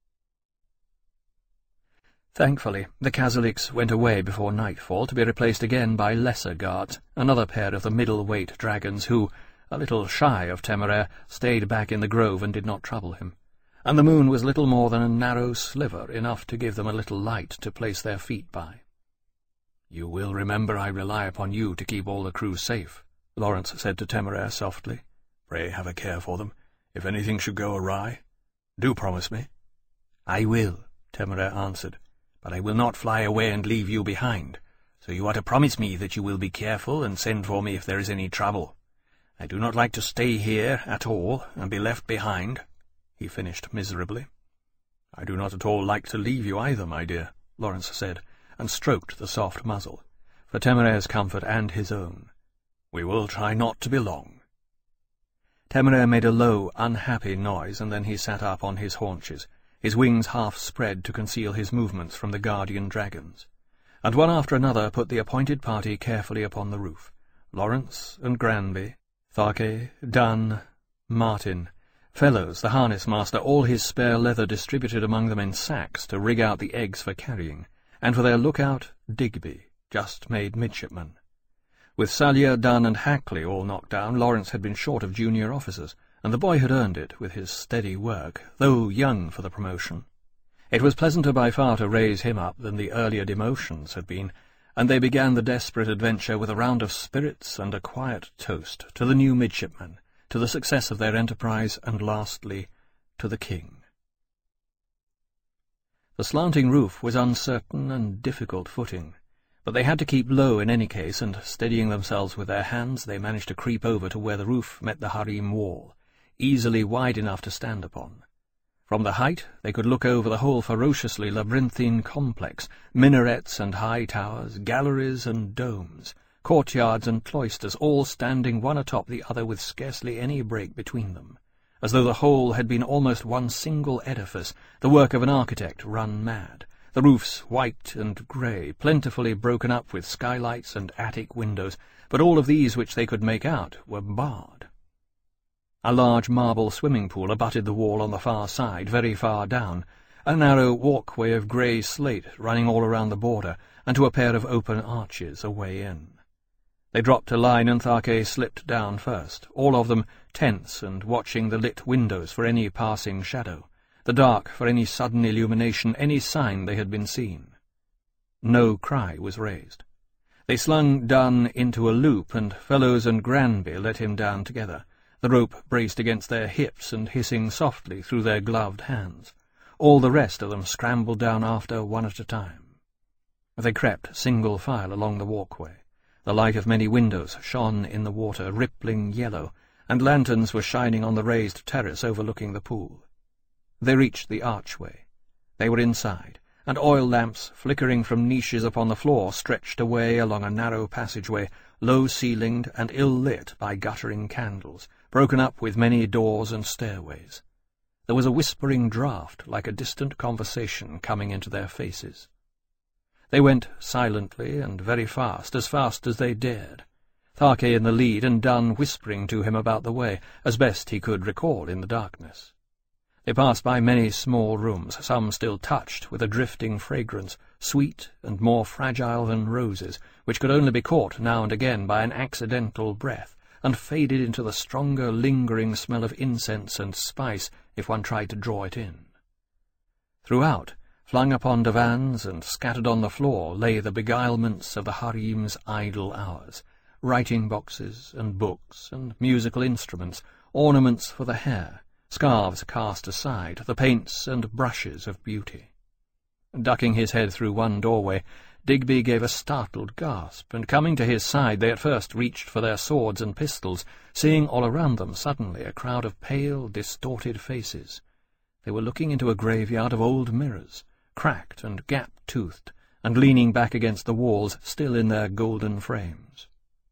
Thankfully, the Kazaliks went away before nightfall to be replaced again by lesser guards, another pair of the middle-weight dragons who, a little shy of Temeraire, stayed back in the grove and did not trouble him, and the moon was little more than a narrow sliver, enough to give them a little light to place their feet by. "You will remember I rely upon you to keep all the crew safe," Lawrence said to Temeraire softly. "Pray have a care for them, if anything should go awry. Do promise me." "I will," Temeraire answered, "but I will not fly away and leave you behind, so you are to promise me that you will be careful and send for me if there is any trouble. I do not like to stay here at all and be left behind," he finished miserably. "I do not at all like to leave you either, my dear," Lawrence said, and stroked the soft muzzle, for Temeraire's comfort and his own. "We will try not to be long." Temeraire made a low, unhappy noise, and then he sat up on his haunches, his wings half spread to conceal his movements from the guardian dragons, and one after another put the appointed party carefully upon the roof, Lawrence and Granby, Tharke, Dunn, Martin, Fellows, the harness-master, all his spare leather distributed among them in sacks to rig out the eggs for carrying, and for their lookout, Digby, just made midshipman. With Sallier, Dunn, and Hackley all knocked down, Lawrence had been short of junior officers, and the boy had earned it with his steady work, though young for the promotion. It was pleasanter by far to raise him up than the earlier demotions had been, and they began the desperate adventure with a round of spirits and a quiet toast to the new midshipman, to the success of their enterprise, and lastly, to the king. The slanting roof was uncertain and difficult footing, but they had to keep low in any case, and steadying themselves with their hands, they managed to creep over to where the roof met the harem wall, easily wide enough to stand upon. From the height they could look over the whole ferociously labyrinthine complex, minarets and high towers, galleries and domes, courtyards and cloisters, all standing one atop the other with scarcely any break between them, as though the whole had been almost one single edifice, the work of an architect run mad, the roofs white and grey, plentifully broken up with skylights and attic windows, but all of these which they could make out were barred. A large marble swimming pool abutted the wall on the far side, very far down, a narrow walkway of grey slate running all around the border, and to a pair of open arches away in. They dropped a line, and Tharke slipped down first, all of them tense and watching the lit windows for any passing shadow, the dark for any sudden illumination, any sign they had been seen. No cry was raised. They slung Dunn into a loop, and Fellows and Granby let him down together, the rope braced against their hips and hissing softly through their gloved hands. All the rest of them scrambled down after, one at a time. They crept single file along the walkway. The light of many windows shone in the water, rippling yellow, and lanterns were shining on the raised terrace overlooking the pool. They reached the archway. They were inside, and oil lamps flickering from niches upon the floor stretched away along a narrow passageway, low-ceilinged and ill-lit by guttering candles, broken up with many doors and stairways. There was a whispering draught, like a distant conversation, coming into their faces. They went silently and very fast, as fast as they dared, Tharke in the lead and Dunn whispering to him about the way, as best he could recall in the darkness. They passed by many small rooms, some still touched with a drifting fragrance, sweet and more fragile than roses, which could only be caught now and again by an accidental breath, and faded into the stronger, lingering smell of incense and spice if one tried to draw it in. Throughout, flung upon divans and scattered on the floor, lay the beguilements of the harem's idle hours, writing boxes and books and musical instruments, ornaments for the hair, scarves cast aside, the paints and brushes of beauty. Ducking his head through one doorway, Digby gave a startled gasp, and coming to his side they at first reached for their swords and pistols, seeing all around them suddenly a crowd of pale, distorted faces. They were looking into a graveyard of old mirrors, cracked and gap-toothed, and leaning back against the walls, still in their golden frames.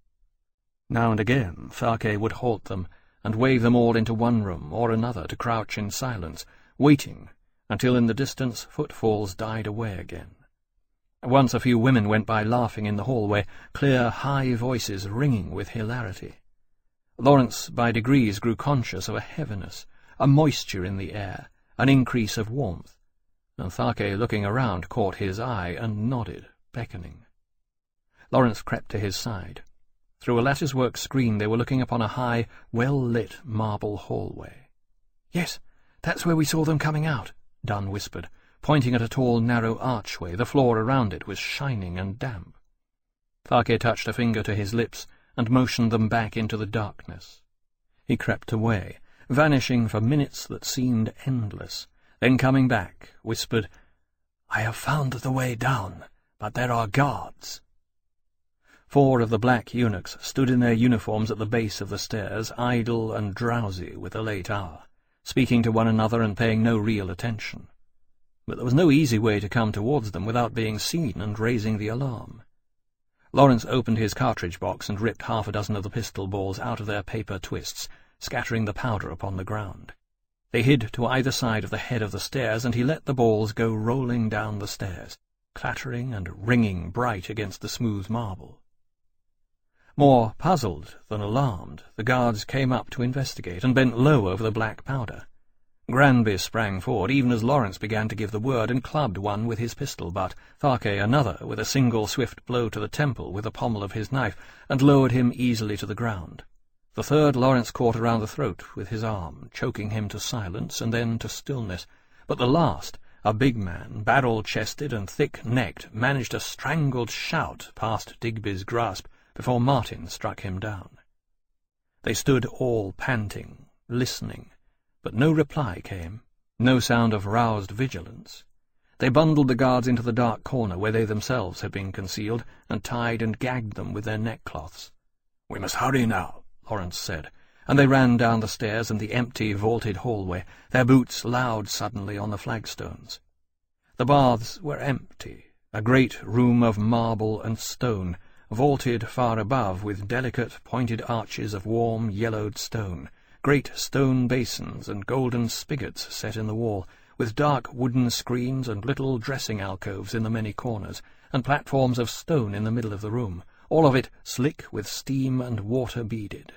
Now and again Tharke would halt them, and wave them all into one room or another to crouch in silence, waiting until in the distance footfalls died away again. Once a few women went by laughing in the hallway, clear, high voices ringing with hilarity. Lawrence by degrees grew conscious of a heaviness, a moisture in the air, an increase of warmth, and Tharke, looking around, caught his eye and nodded, beckoning. Lawrence crept to his side. Through a lattice-work screen they were looking upon a high, well-lit marble hallway. "Yes, that's where we saw them coming out," Dunn whispered, pointing at a tall, narrow archway. The floor around it was shining and damp. Tharke touched a finger to his lips and motioned them back into the darkness. He crept away, vanishing for minutes that seemed endless, then coming back, whispered, "I have found the way down, but there are guards." Four of the black eunuchs stood in their uniforms at the base of the stairs, idle and drowsy with the late hour, speaking to one another and paying no real attention. But there was no easy way to come towards them without being seen and raising the alarm. Lawrence opened his cartridge box and ripped half a dozen of the pistol balls out of their paper twists, scattering the powder upon the ground. They hid to either side of the head of the stairs, and he let the balls go rolling down the stairs, clattering and ringing bright against the smooth marble. More puzzled than alarmed, the guards came up to investigate and bent low over the black powder. Granby sprang forward, even as Lawrence began to give the word, and clubbed one with his pistol butt, Tharke another with a single swift blow to the temple with the pommel of his knife, and lowered him easily to the ground. The third Lawrence caught around the throat with his arm, choking him to silence and then to stillness, but the last, A big man, barrel-chested and thick-necked, managed a strangled shout past Digby's grasp before Martin struck him down. They stood all panting, listening, but no reply came, no sound of roused vigilance. They bundled the guards into the dark corner where they themselves had been concealed, and tied and gagged them with their neckcloths. "We must hurry now," Lawrence said, and they ran down the stairs and the empty, vaulted hallway, their boots loud suddenly on the flagstones. The baths were empty, a great room of marble and stone, vaulted far above with delicate pointed arches of warm yellowed stone, great stone basins and golden spigots set in the wall, with dark wooden screens and little dressing alcoves in the many corners, and platforms of stone in the middle of the room, all of it slick with steam and water beaded.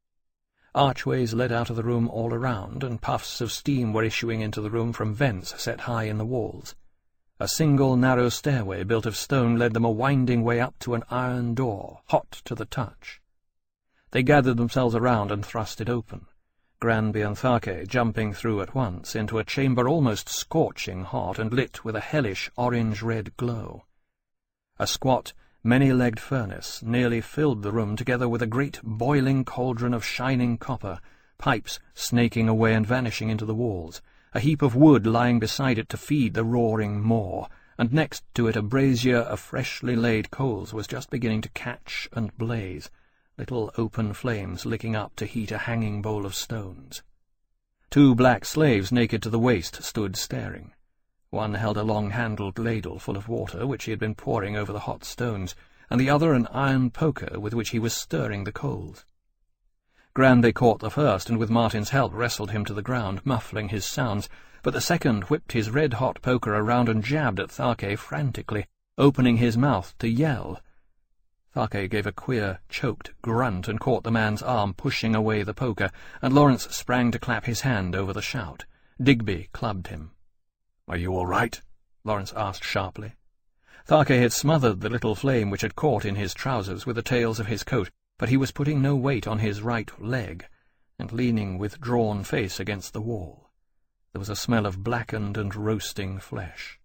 Archways led out of the room all around, and puffs of steam were issuing into the room from vents set high in the walls. A single narrow stairway built of stone led them a winding way up to an iron door, hot to the touch. They gathered themselves around and thrust it open, Granby and Tharke jumping through at once into a chamber almost scorching hot and lit with a hellish orange-red glow. A squat, many-legged furnace nearly filled the room, together with a great boiling cauldron of shining copper, pipes snaking away and vanishing into the walls, a heap of wood lying beside it to feed the roaring maw, and next to it a brazier of freshly laid coals was just beginning to catch and blaze, little open flames licking up to heat a hanging bowl of stones. Two black slaves, naked to the waist, stood staring. One held a long-handled ladle full of water, which he had been pouring over the hot stones, and the other an iron poker with which he was stirring the coals. Granby caught the first, and with Martin's help wrestled him to the ground, muffling his sounds, but the second whipped his red-hot poker around and jabbed at Tharke frantically, opening his mouth to yell. Tharke gave a queer, choked grunt and caught the man's arm, pushing away the poker, and Lawrence sprang to clap his hand over the shout. Digby clubbed him. "Are you all right?" Lawrence asked sharply. Tharke had smothered the little flame which had caught in his trousers with the tails of his coat, but he was putting no weight on his right leg, and leaning with drawn face against the wall. There was a smell of blackened and roasting flesh.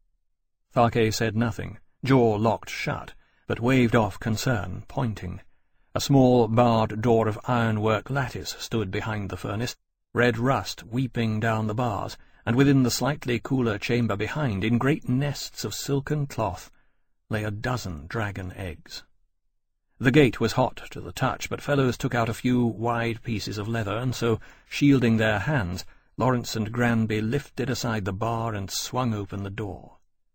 Tharke said nothing, jaw locked shut, but waved off concern, pointing. A small barred door of ironwork lattice stood behind the furnace, red rust weeping down the bars, and within the slightly cooler chamber behind, in great nests of silken cloth, lay a dozen dragon eggs. The gate was hot to the touch, but fellows took out a few wide pieces of leather, and so, shielding their hands, Lawrence and Granby lifted aside the bar and swung open the door.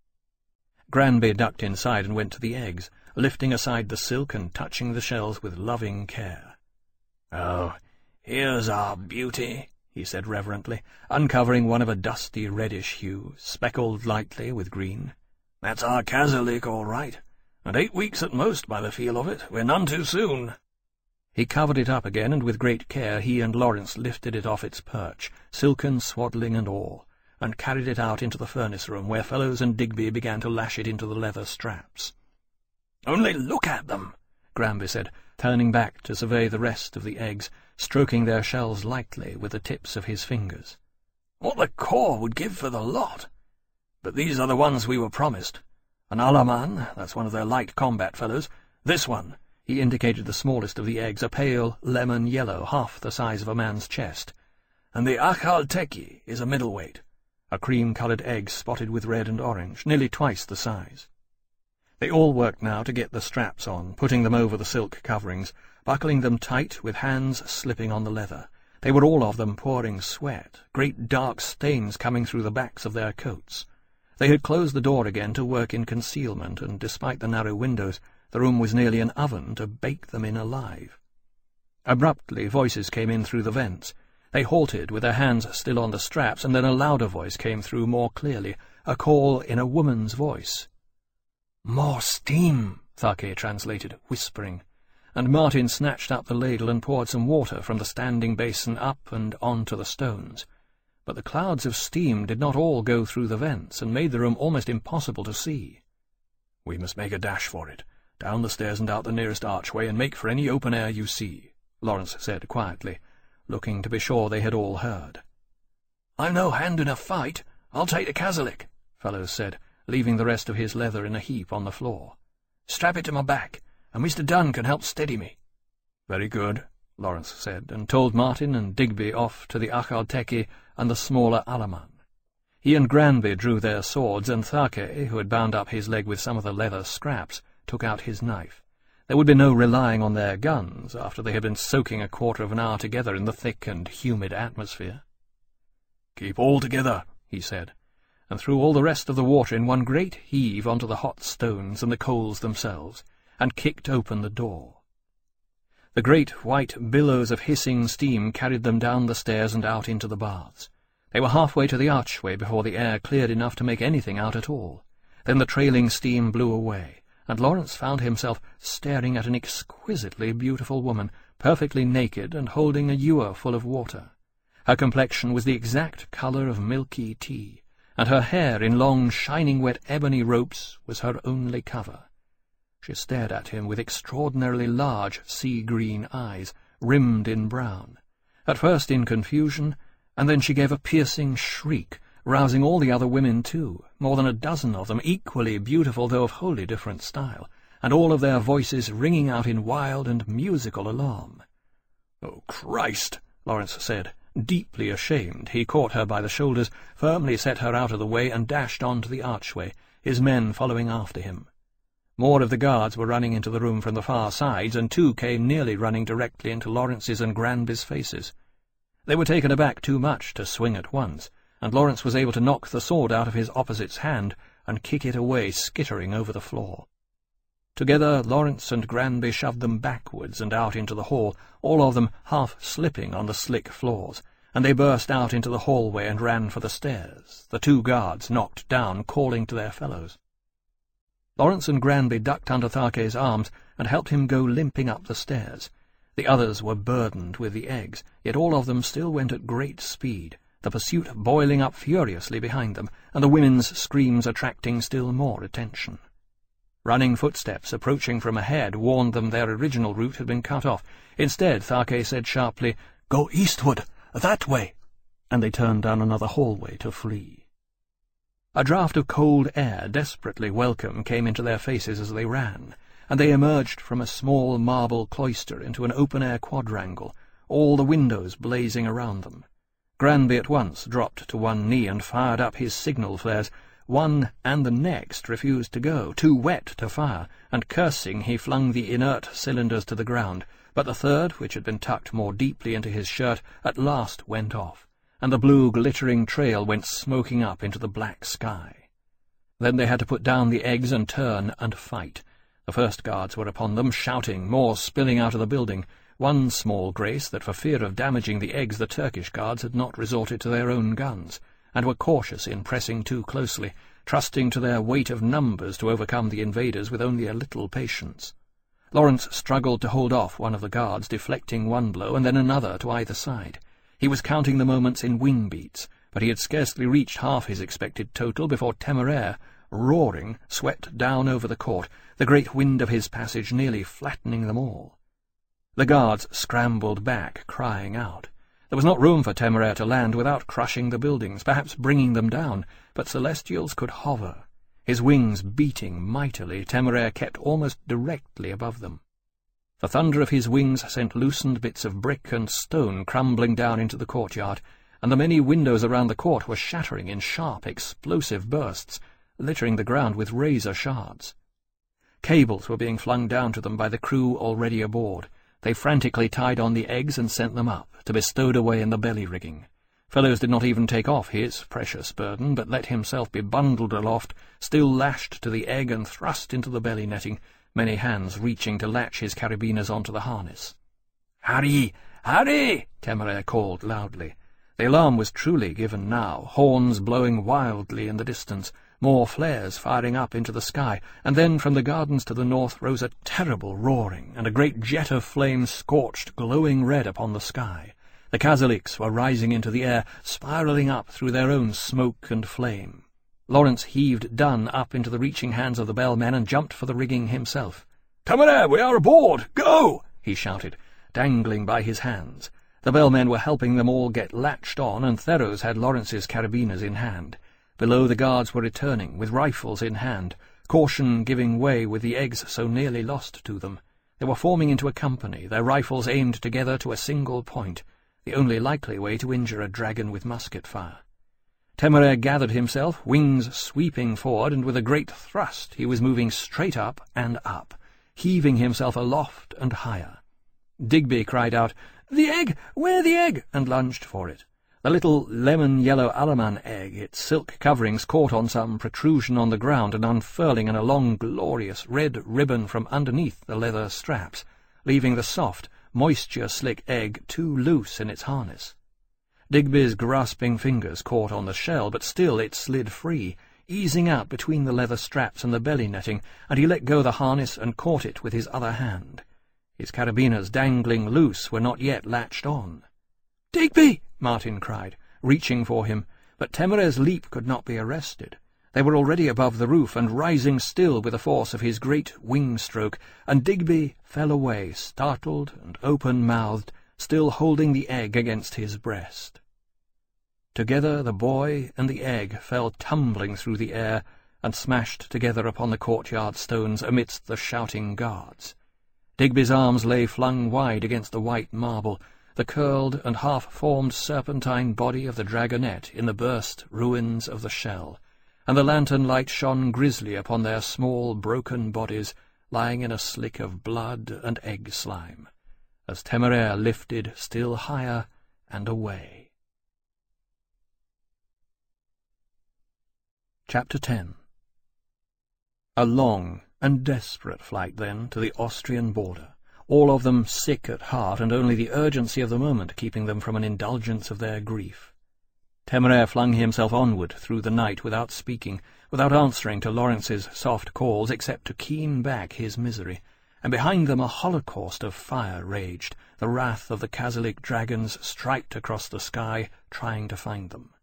Granby ducked inside and went to the eggs, lifting aside the silk and touching the shells with loving care. "Oh, here's our beauty," he said reverently, uncovering one of a dusty reddish hue, speckled lightly with green. "That's our Kazalik, all right, and eight weeks at most by the feel of it. We're none too soon." He covered it up again, and with great care he and Lawrence lifted it off its perch, silken, swaddling and all, and carried it out into the furnace-room, where Fellows and Digby began to lash it into the leather straps. "Only look at them," Granby said, turning back to survey the rest of the eggs, stroking their shells lightly with the tips of his fingers. "What the Corps would give for the lot! But these are the ones we were promised. An Alaman, that's one of their light combat fellows. This one," he indicated the smallest of the eggs, a pale lemon yellow, half the size of a man's chest. "And the Achal Teki is a middleweight, a cream-coloured egg spotted with red and orange, nearly twice the size." They all worked now to get the straps on, putting them over the silk coverings, buckling them tight with hands slipping on the leather. They were all of them pouring sweat, great dark stains coming through the backs of their coats. They had closed the door again to work in concealment, and despite the narrow windows, the room was nearly an oven to bake them in alive. Abruptly voices came in through the vents. They halted with their hands still on the straps, and then a louder voice came through more clearly, a call in a woman's voice. "More steam," Tharke translated, whispering, and Martin snatched up the ladle and poured some water from the standing basin up and on to the stones. But the clouds of steam did not all go through the vents, and made the room almost impossible to see. "We must make a dash for it, down the stairs and out the nearest archway, and make for any open air you see," Lawrence said quietly, looking to be sure they had all heard. "I'm no hand in a fight. "I'll take the Kazalik," Fellows said, leaving the rest of his leather in a heap on the floor. "Strap it to my back, and Mister Dunn can help steady me." "Very good," Lawrence said, and told Martin and Digby off to the Achal-Teki and the smaller Alaman. He and Granby drew their swords, and Tharke, who had bound up his leg with some of the leather scraps, took out his knife. There would be no relying on their guns after they had been soaking a quarter of an hour together in the thick and humid atmosphere. "Keep all together," he said, and threw all the rest of the water in one great heave onto the hot stones and the coals themselves, and kicked open the door. The great white billows of hissing steam carried them down the stairs and out into the baths. They were halfway to the archway before the air cleared enough to make anything out at all. Then the trailing steam blew away, and Lawrence found himself staring at an exquisitely beautiful woman, perfectly naked and holding a ewer full of water. Her complexion was the exact colour of milky tea, and her hair in long, shining wet ebony ropes was her only cover. She stared at him with extraordinarily large sea-green eyes, rimmed in brown, at first in confusion, and then she gave a piercing shriek, rousing all the other women too, more than a dozen of them, equally beautiful though of wholly different style, and all of their voices ringing out in wild and musical alarm. "Oh, Christ!" Lawrence said. Deeply ashamed, he caught her by the shoulders, firmly set her out of the way, and dashed on to the archway, his men following after him. More of the guards were running into the room from the far sides, and two came nearly running directly into Lawrence's and Granby's faces. They were taken aback too much to swing at once, and Lawrence was able to knock the sword out of his opposite's hand and kick it away, skittering over the floor. Together Lawrence and Granby shoved them backwards and out into the hall, all of them half slipping on the slick floors, and they burst out into the hallway and ran for the stairs, the two guards knocked down, calling to their fellows. Lawrence and Granby ducked under Tharke's arms and helped him go limping up the stairs. The others were burdened with the eggs, yet all of them still went at great speed, the pursuit boiling up furiously behind them, and the women's screams attracting still more attention. Running footsteps approaching from ahead warned them their original route had been cut off. Instead, Tharke said sharply, "Go eastward, that way," and they turned down another hallway to flee. A draught of cold air, desperately welcome, came into their faces as they ran, and they emerged from a small marble cloister into an open-air quadrangle, all the windows blazing around them. Granby at once dropped to one knee and fired up his signal flares. One and the next refused to go, too wet to fire, and cursing he flung the inert cylinders to the ground, but the third, which had been tucked more deeply into his shirt, at last went off, and the blue glittering trail went smoking up into the black sky. Then they had to put down the eggs and turn and fight. The first guards were upon them, shouting, more spilling out of the building. One small grace that for fear of damaging the eggs the Turkish guards had not resorted to their own guns, and were cautious in pressing too closely, trusting to their weight of numbers to overcome the invaders with only a little patience. Lawrence struggled to hold off one of the guards, deflecting one blow and then another to either side. He was counting the moments in wing beats, but he had scarcely reached half his expected total before Temeraire, roaring, swept down over the court, the great wind of his passage nearly flattening them all. The guards scrambled back, crying out. There was not room for Temeraire to land without crushing the buildings, perhaps bringing them down, but Celestials could hover. His wings beating mightily, Temeraire kept almost directly above them. The thunder of his wings sent loosened bits of brick and stone crumbling down into the courtyard, and the many windows around the court were shattering in sharp, explosive bursts, littering the ground with razor shards. Cables were being flung down to them by the crew already aboard. They frantically tied on the eggs and sent them up, to be stowed away in the belly-rigging. Fellows did not even take off his precious burden, but let himself be bundled aloft, still lashed to the egg and thrust into the belly-netting, many hands reaching to latch his carabiners onto the harness. "Hurry! Hurry!" Temeraire called loudly. The alarm was truly given now, horns blowing wildly in the distance, more flares firing up into the sky, and then from the gardens to the north rose a terrible roaring, and a great jet of flame scorched glowing red upon the sky. The Kazaliks were rising into the air, spiralling up through their own smoke and flame. Lawrence heaved Dunn up into the reaching hands of the bellmen and jumped for the rigging himself. "Temeraire, we are aboard! Go!" he shouted, dangling by his hands. The bellmen were helping them all get latched on, and Theros had Lawrence's carabiners in hand. Below, the guards were returning, with rifles in hand, caution giving way with the eggs so nearly lost to them. They were forming into a company, their rifles aimed together to a single point, the only likely way to injure a dragon with musket fire. Temeraire gathered himself, wings sweeping forward, and with a great thrust he was moving straight up and up, heaving himself aloft and higher. Digby cried out, "The egg! Where the egg?" and lunged for it. The little lemon-yellow Alaman egg, its silk coverings caught on some protrusion on the ground and unfurling in a long, glorious red ribbon from underneath the leather straps, leaving the soft, moisture-slick egg too loose in its harness. Digby's grasping fingers caught on the shell, but still it slid free, easing out between the leather straps and the belly netting, and he let go the harness and caught it with his other hand. His carabiners, dangling loose, were not yet latched on. "Digby!" Martin cried, reaching for him, but Temeraire's leap could not be arrested. They were already above the roof and rising still with the force of his great wing-stroke, and Digby fell away, startled and open-mouthed, still holding the egg against his breast. Together the boy and the egg fell tumbling through the air and smashed together upon the courtyard stones amidst the shouting guards. Digby's arms lay flung wide against the white marble, the curled and half-formed serpentine body of the dragonette in the burst ruins of the shell, and the lantern light shone grisly upon their small broken bodies lying in a slick of blood and egg slime, as Temeraire lifted still higher and away. Chapter ten. A long and desperate flight, then, to the Austrian border, all of them sick at heart, and only the urgency of the moment keeping them from an indulgence of their grief. Temeraire flung himself onward through the night without speaking, without answering to Lawrence's soft calls, except to keen back his misery, and behind them a holocaust of fire raged, the wrath of the Khazalik dragons striped across the sky, trying to find them.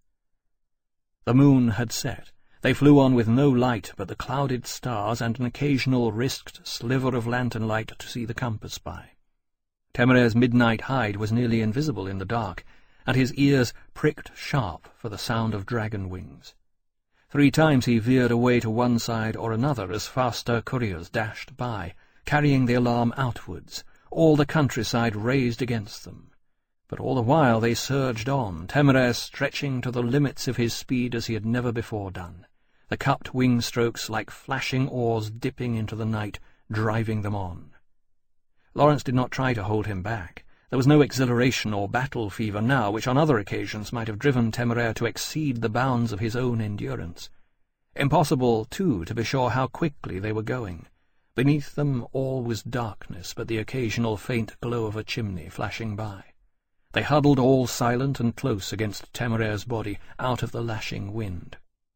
The moon had set. They flew on with no light but the clouded stars and an occasional risked sliver of lantern light to see the compass by. Temeraire's midnight hide was nearly invisible in the dark, and his ears pricked sharp for the sound of dragon wings. Three times he veered away to one side or another as faster couriers dashed by, carrying the alarm outwards, all the countryside raised against them. But all the while they surged on, Temeraire stretching to the limits of his speed as he had never before done, the cupped wing-strokes like flashing oars dipping into the night, driving them on. Lawrence did not try to hold him back. There was no exhilaration or battle fever now, which on other occasions might have driven Temeraire to exceed the bounds of his own endurance. Impossible, too, to be sure how quickly they were going. Beneath them all was darkness, but the occasional faint glow of a chimney flashing by. They huddled all silent and close against Temeraire's body, out of the lashing wind.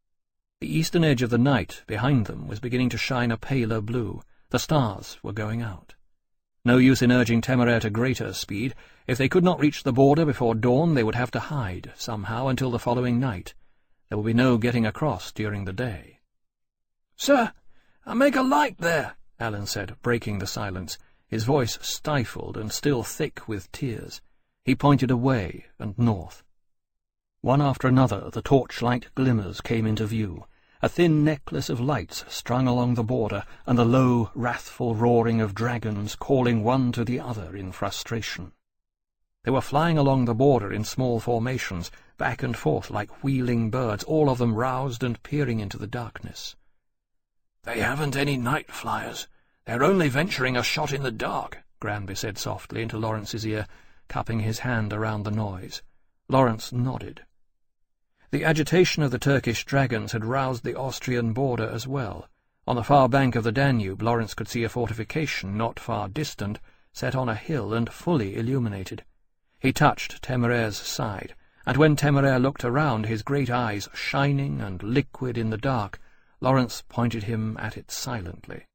The eastern edge of the night, behind them, was beginning to shine a paler blue. The stars were going out. No use in urging Temeraire to greater speed. If they could not reach the border before dawn, they would have to hide, somehow, until the following night. There would be no getting across during the day. "Sir, I make a light there," Alan said, breaking the silence, his voice stifled and still thick with tears. He pointed away and north. One after another the torchlight glimmers came into view, a thin necklace of lights strung along the border, and the low, wrathful roaring of dragons calling one to the other in frustration. They were flying along the border in small formations, back and forth like wheeling birds, all of them roused and peering into the darkness. "They haven't any night flyers. They're only venturing a shot in the dark," Granby said softly into Lawrence's ear, cupping his hand around the noise. Lawrence nodded. The agitation of the Turkish dragons had roused the Austrian border as well. On the far bank of the Danube, Lawrence could see a fortification, not far distant, set on a hill and fully illuminated. He touched Temeraire's side, and when Temeraire looked around, his great eyes shining and liquid in the dark, Lawrence pointed him at it silently.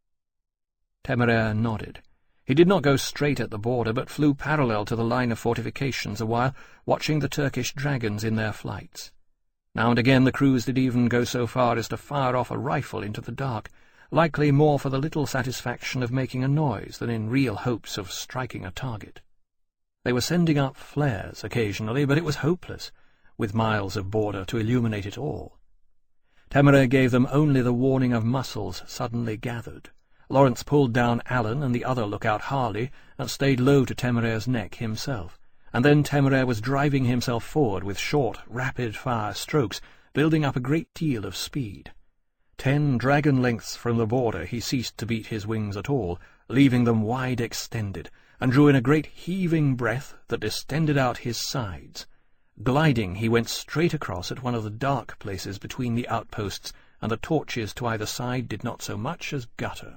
Temeraire nodded. He did not go straight at the border, but flew parallel to the line of fortifications a while, watching the Turkish dragons in their flights. Now and again the crews did even go so far as to fire off a rifle into the dark, likely more for the little satisfaction of making a noise than in real hopes of striking a target. They were sending up flares occasionally, but it was hopeless, with miles of border to illuminate it all. Temeraire gave them only the warning of muscles suddenly gathered. Lawrence pulled down Allen and the other lookout Harley, and stayed low to Temeraire's neck himself, and then Temeraire was driving himself forward with short, rapid-fire strokes, building up a great deal of speed. Ten dragon lengths from the border he ceased to beat his wings at all, leaving them wide extended, and drew in a great heaving breath that distended out his sides. Gliding, he went straight across at one of the dark places between the outposts, and the torches to either side did not so much as gutter.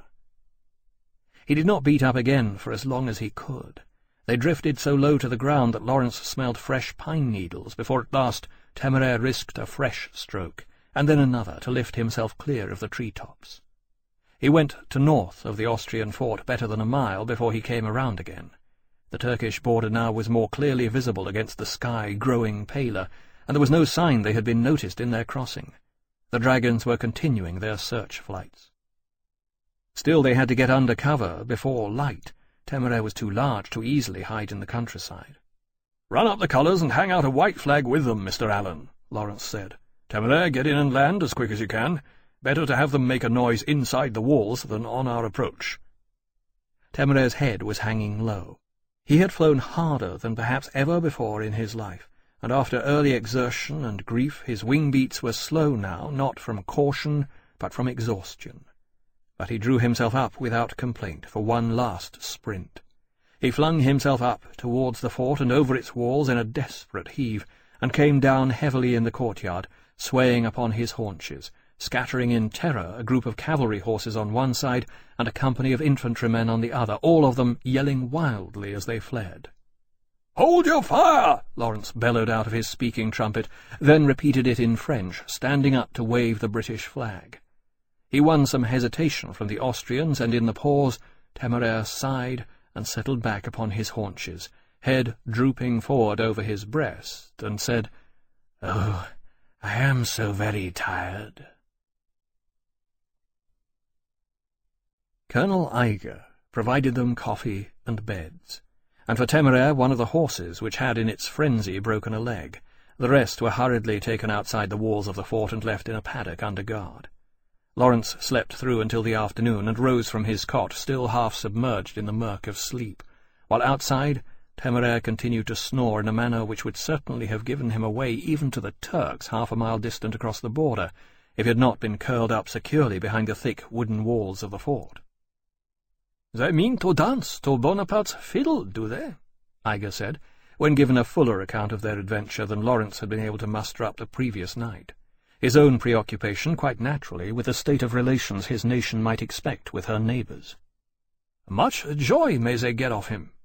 He did not beat up again for as long as he could. They drifted so low to the ground that Lawrence smelled fresh pine needles before at last Temeraire risked a fresh stroke, and then another to lift himself clear of the tree-tops. He went to north of the Austrian fort better than a mile before he came around again. The Turkish border now was more clearly visible against the sky growing paler, and there was no sign they had been noticed in their crossing. The dragons were continuing their search flights. Still they had to get under cover before light. Temeraire was too large to easily hide in the countryside. "Run up the colours and hang out a white flag with them, Mister Allen," Lawrence said. "Temeraire, get in and land as quick as you can. Better to have them make a noise inside the walls than on our approach." Temeraire's head was hanging low. He had flown harder than perhaps ever before in his life, and after early exertion and grief his wing beats were slow now, not from caution, but from exhaustion. But he drew himself up without complaint for one last sprint. He flung himself up towards the fort and over its walls in a desperate heave, and came down heavily in the courtyard, swaying upon his haunches, scattering in terror a group of cavalry horses on one side and a company of infantrymen on the other, all of them yelling wildly as they fled. "Hold your fire!" Lawrence bellowed out of his speaking trumpet, then repeated it in French, standing up to wave the British flag. He won some hesitation from the Austrians, and in the pause Temeraire sighed and settled back upon his haunches, head drooping forward over his breast, and said, "Oh, I am so very tired." Colonel Eiger provided them coffee and beds, and for Temeraire one of the horses which had in its frenzy broken a leg. The rest were hurriedly taken outside the walls of the fort and left in a paddock under guard. Lawrence slept through until the afternoon, and rose from his cot, still half submerged in the murk of sleep, while outside Temeraire continued to snore in a manner which would certainly have given him away even to the Turks half a mile distant across the border, if he had not been curled up securely behind the thick wooden walls of the fort. "They mean to dance to Bonaparte's fiddle, do they?" Eiger said, when given a fuller account of their adventure than Lawrence had been able to muster up the previous night. His own preoccupation, quite naturally, with the state of relations his nation might expect with her neighbours. "Much joy may they get off him."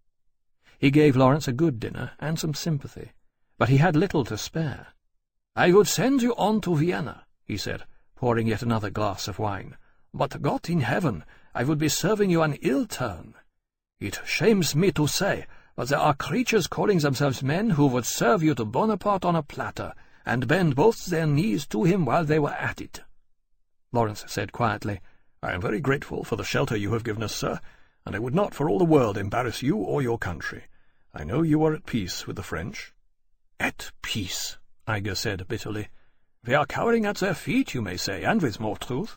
He gave Lawrence a good dinner and some sympathy, but he had little to spare. "I would send you on to Vienna," he said, pouring yet another glass of wine, "but God in heaven, I would be serving you an ill turn. It shames me to say, but there are creatures calling themselves men who would serve you to Bonaparte on a platter, and bend both their knees to him while they were at it." Lawrence said quietly, "I am very grateful for the shelter you have given us, sir, and I would not for all the world embarrass you or your country. I know you are at peace with the French." "At peace," Eiger said bitterly. "We are cowering at their feet, you may say, and with more truth."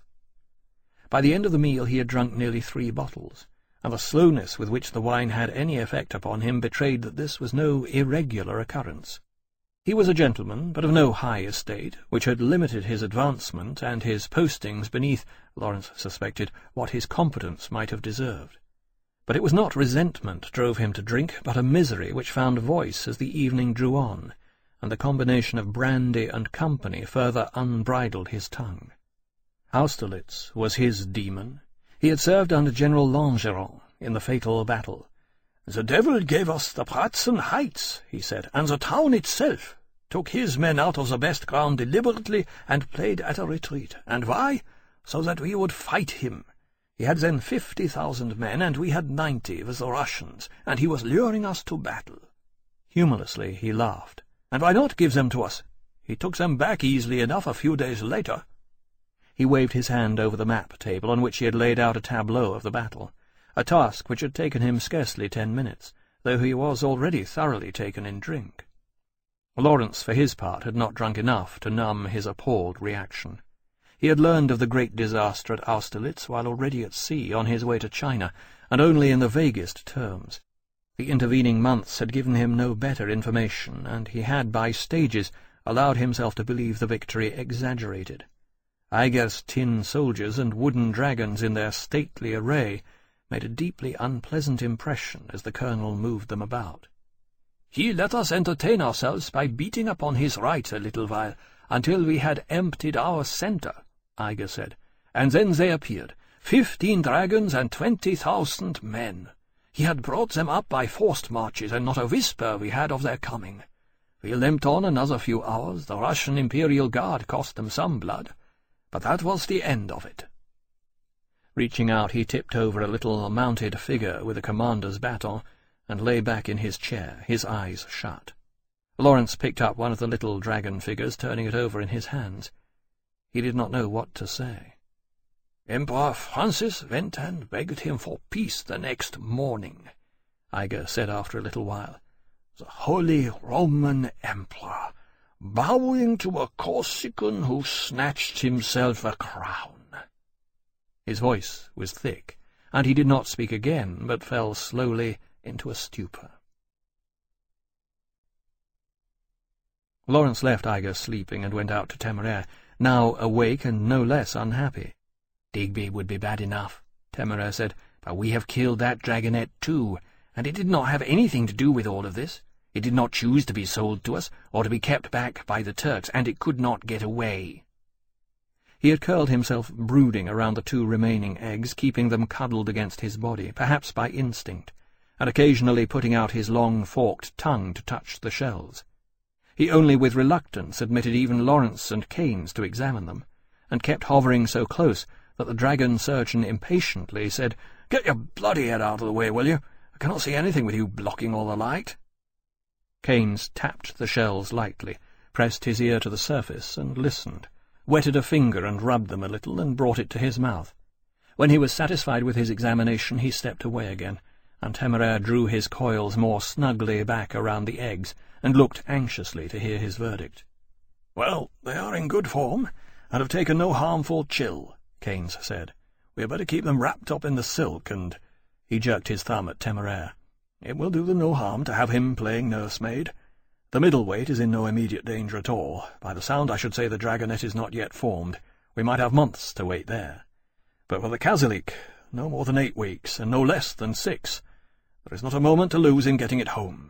By the end of the meal he had drunk nearly three bottles, and the slowness with which the wine had any effect upon him betrayed that this was no irregular occurrence. He was a gentleman, but of no high estate, which had limited his advancement and his postings beneath, Lawrence suspected, what his competence might have deserved. But it was not resentment drove him to drink, but a misery which found voice as the evening drew on, and the combination of brandy and company further unbridled his tongue. Austerlitz was his demon. He had served under General Langeron in the fatal battle. "The devil gave us the Pratzen Heights," he said, "and the town itself, took his men out of the best ground deliberately, and played at a retreat. And why? So that we would fight him. He had then fifty thousand men, and we had ninety with the Russians, and he was luring us to battle." Humorously he laughed. "And why not give them to us? He took them back easily enough a few days later." He waved his hand over the map table on which he had laid out a tableau of the battle, a task which had taken him scarcely ten minutes, though he was already thoroughly taken in drink. Lawrence, for his part, had not drunk enough to numb his appalled reaction. He had learned of the great disaster at Austerlitz while already at sea on his way to China, and only in the vaguest terms. The intervening months had given him no better information, and he had, by stages, allowed himself to believe the victory exaggerated. Eiger's tin soldiers and wooden dragons in their stately array made a deeply unpleasant impression as the colonel moved them about. "He let us entertain ourselves by beating upon his right a little while, until we had emptied our centre," Eiger said, "and then they appeared, fifteen dragons and twenty thousand men. He had brought them up by forced marches, and not a whisper we had of their coming. We limped on another few hours. The Russian Imperial Guard cost them some blood, but that was the end of it." Reaching out, he tipped over a little mounted figure with a commander's baton, and lay back in his chair, his eyes shut. Lawrence picked up one of the little dragon figures, turning it over in his hands. He did not know what to say. "Emperor Francis went and begged him for peace the next morning," Eiger said after a little while. "The Holy Roman Emperor, bowing to a Corsican who snatched himself a crown." His voice was thick, and he did not speak again, but fell slowly into a stupor. Lawrence left Eiger sleeping and went out to Temeraire, now awake and no less unhappy. "Digby would be bad enough," Temeraire said, "but we have killed that dragonet too, and it did not have anything to do with all of this. It did not choose to be sold to us, or to be kept back by the Turks, and it could not get away." He had curled himself brooding around the two remaining eggs, keeping them cuddled against his body, perhaps by instinct, and occasionally putting out his long forked tongue to touch the shells. He only with reluctance admitted even Lawrence and Keynes to examine them, and kept hovering so close that the dragon surgeon impatiently said, "Get your bloody head out of the way, will you? I cannot see anything with you blocking all the light." Keynes tapped the shells lightly, pressed his ear to the surface, and listened, wetted a finger and rubbed them a little, and brought it to his mouth. When he was satisfied with his examination, he stepped away again, and Temeraire drew his coils more snugly back around the eggs, and looked anxiously to hear his verdict. "Well, they are in good form, and have taken no harmful chill," Keynes said. "We had better keep them wrapped up in the silk, and—" he jerked his thumb at Temeraire. "It will do them no harm to have him playing nursemaid. The middleweight is in no immediate danger at all. By the sound, I should say the dragonet is not yet formed. We might have months to wait there. But for the Kazalik, no more than eight weeks, and no less than six. There is not a moment to lose in getting it home.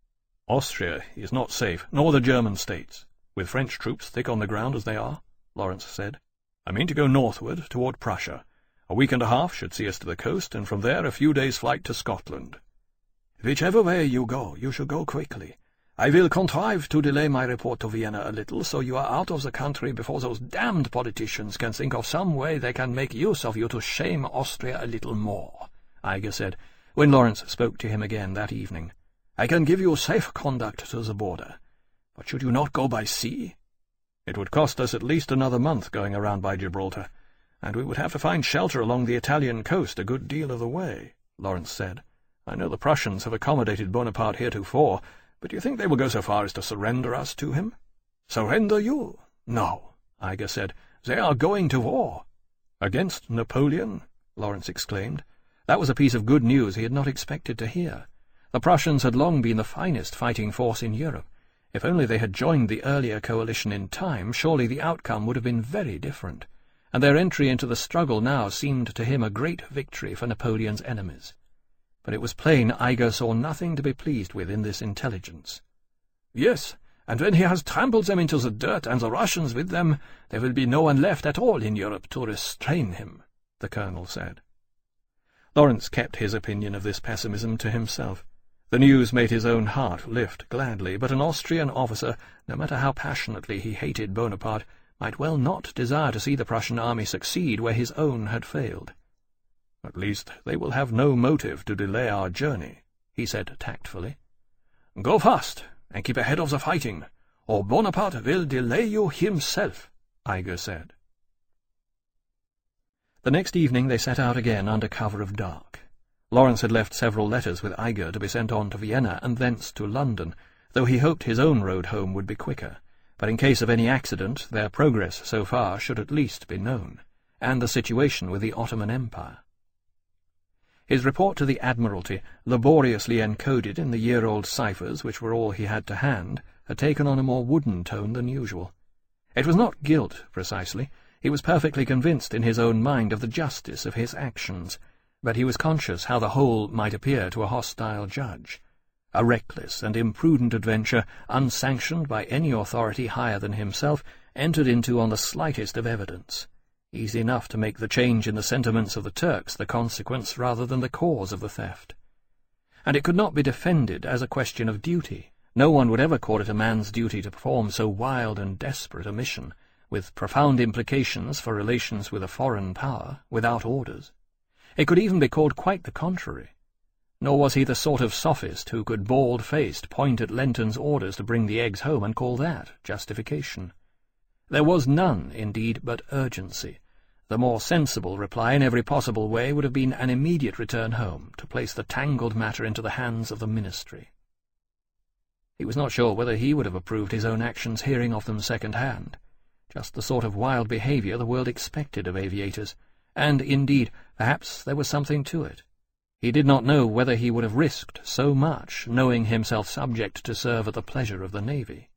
Austria is not safe, nor the German states, with French troops thick on the ground as they are," Lawrence said. "I mean to go northward, toward Prussia. A week and a half should see us to the coast, and from there a few days' flight to Scotland. Whichever way you go, you should go quickly. I will contrive to delay my report to Vienna a little, so you are out of the country before those damned politicians can think of some way they can make use of you to shame Austria a little more," Eiger said, when Lawrence spoke to him again that evening. "I can give you safe conduct to the border, but should you not go by sea? It would cost us at least another month going around by Gibraltar, and we would have to find shelter along the Italian coast a good deal of the way," Lawrence said. "I know the Prussians have accommodated Bonaparte heretofore, but do you think they will go so far as to surrender us to him?" "Surrender you? No," Eiger said. "They are going to war." "Against Napoleon?" Lawrence exclaimed. That was a piece of good news he had not expected to hear. The Prussians had long been the finest fighting force in Europe. If only they had joined the earlier coalition in time, surely the outcome would have been very different, and their entry into the struggle now seemed to him a great victory for Napoleon's enemies. But it was plain Eiger saw nothing to be pleased with in this intelligence. "Yes, and when he has trampled them into the dirt, and the Russians with them, there will be no one left at all in Europe to restrain him," the colonel said. Lawrence kept his opinion of this pessimism to himself. The news made his own heart lift gladly, but an Austrian officer, no matter how passionately he hated Bonaparte, might well not desire to see the Prussian army succeed where his own had failed. "At least they will have no motive to delay our journey," he said tactfully. "Go fast, and keep ahead of the fighting, or Bonaparte will delay you himself," Eiger said. The next evening they set out again under cover of dark. Lawrence had left several letters with Eiger to be sent on to Vienna and thence to London, though he hoped his own road home would be quicker, but in case of any accident their progress so far should at least be known, and the situation with the Ottoman Empire. His report to the Admiralty, laboriously encoded in the year-old ciphers which were all he had to hand, had taken on a more wooden tone than usual. It was not guilt, precisely. He was perfectly convinced in his own mind of the justice of his actions, but he was conscious how the whole might appear to a hostile judge. A reckless and imprudent adventure, unsanctioned by any authority higher than himself, entered into on the slightest of evidence. Easy enough to make the change in the sentiments of the Turks the consequence rather than the cause of the theft. And it could not be defended as a question of duty. No one would ever call it a man's duty to perform so wild and desperate a mission, with profound implications for relations with a foreign power, without orders. It could even be called quite the contrary. Nor was he the sort of sophist who could bald-faced point at Lenton's orders to bring the eggs home and call that justification. There was none, indeed, but urgency. The more sensible reply in every possible way would have been an immediate return home, to place the tangled matter into the hands of the ministry. He was not sure whether he would have approved his own actions hearing of them second-hand. Just the sort of wild behaviour the world expected of aviators, and, indeed, perhaps there was something to it. He did not know whether he would have risked so much, knowing himself subject to serve at the pleasure of the navy.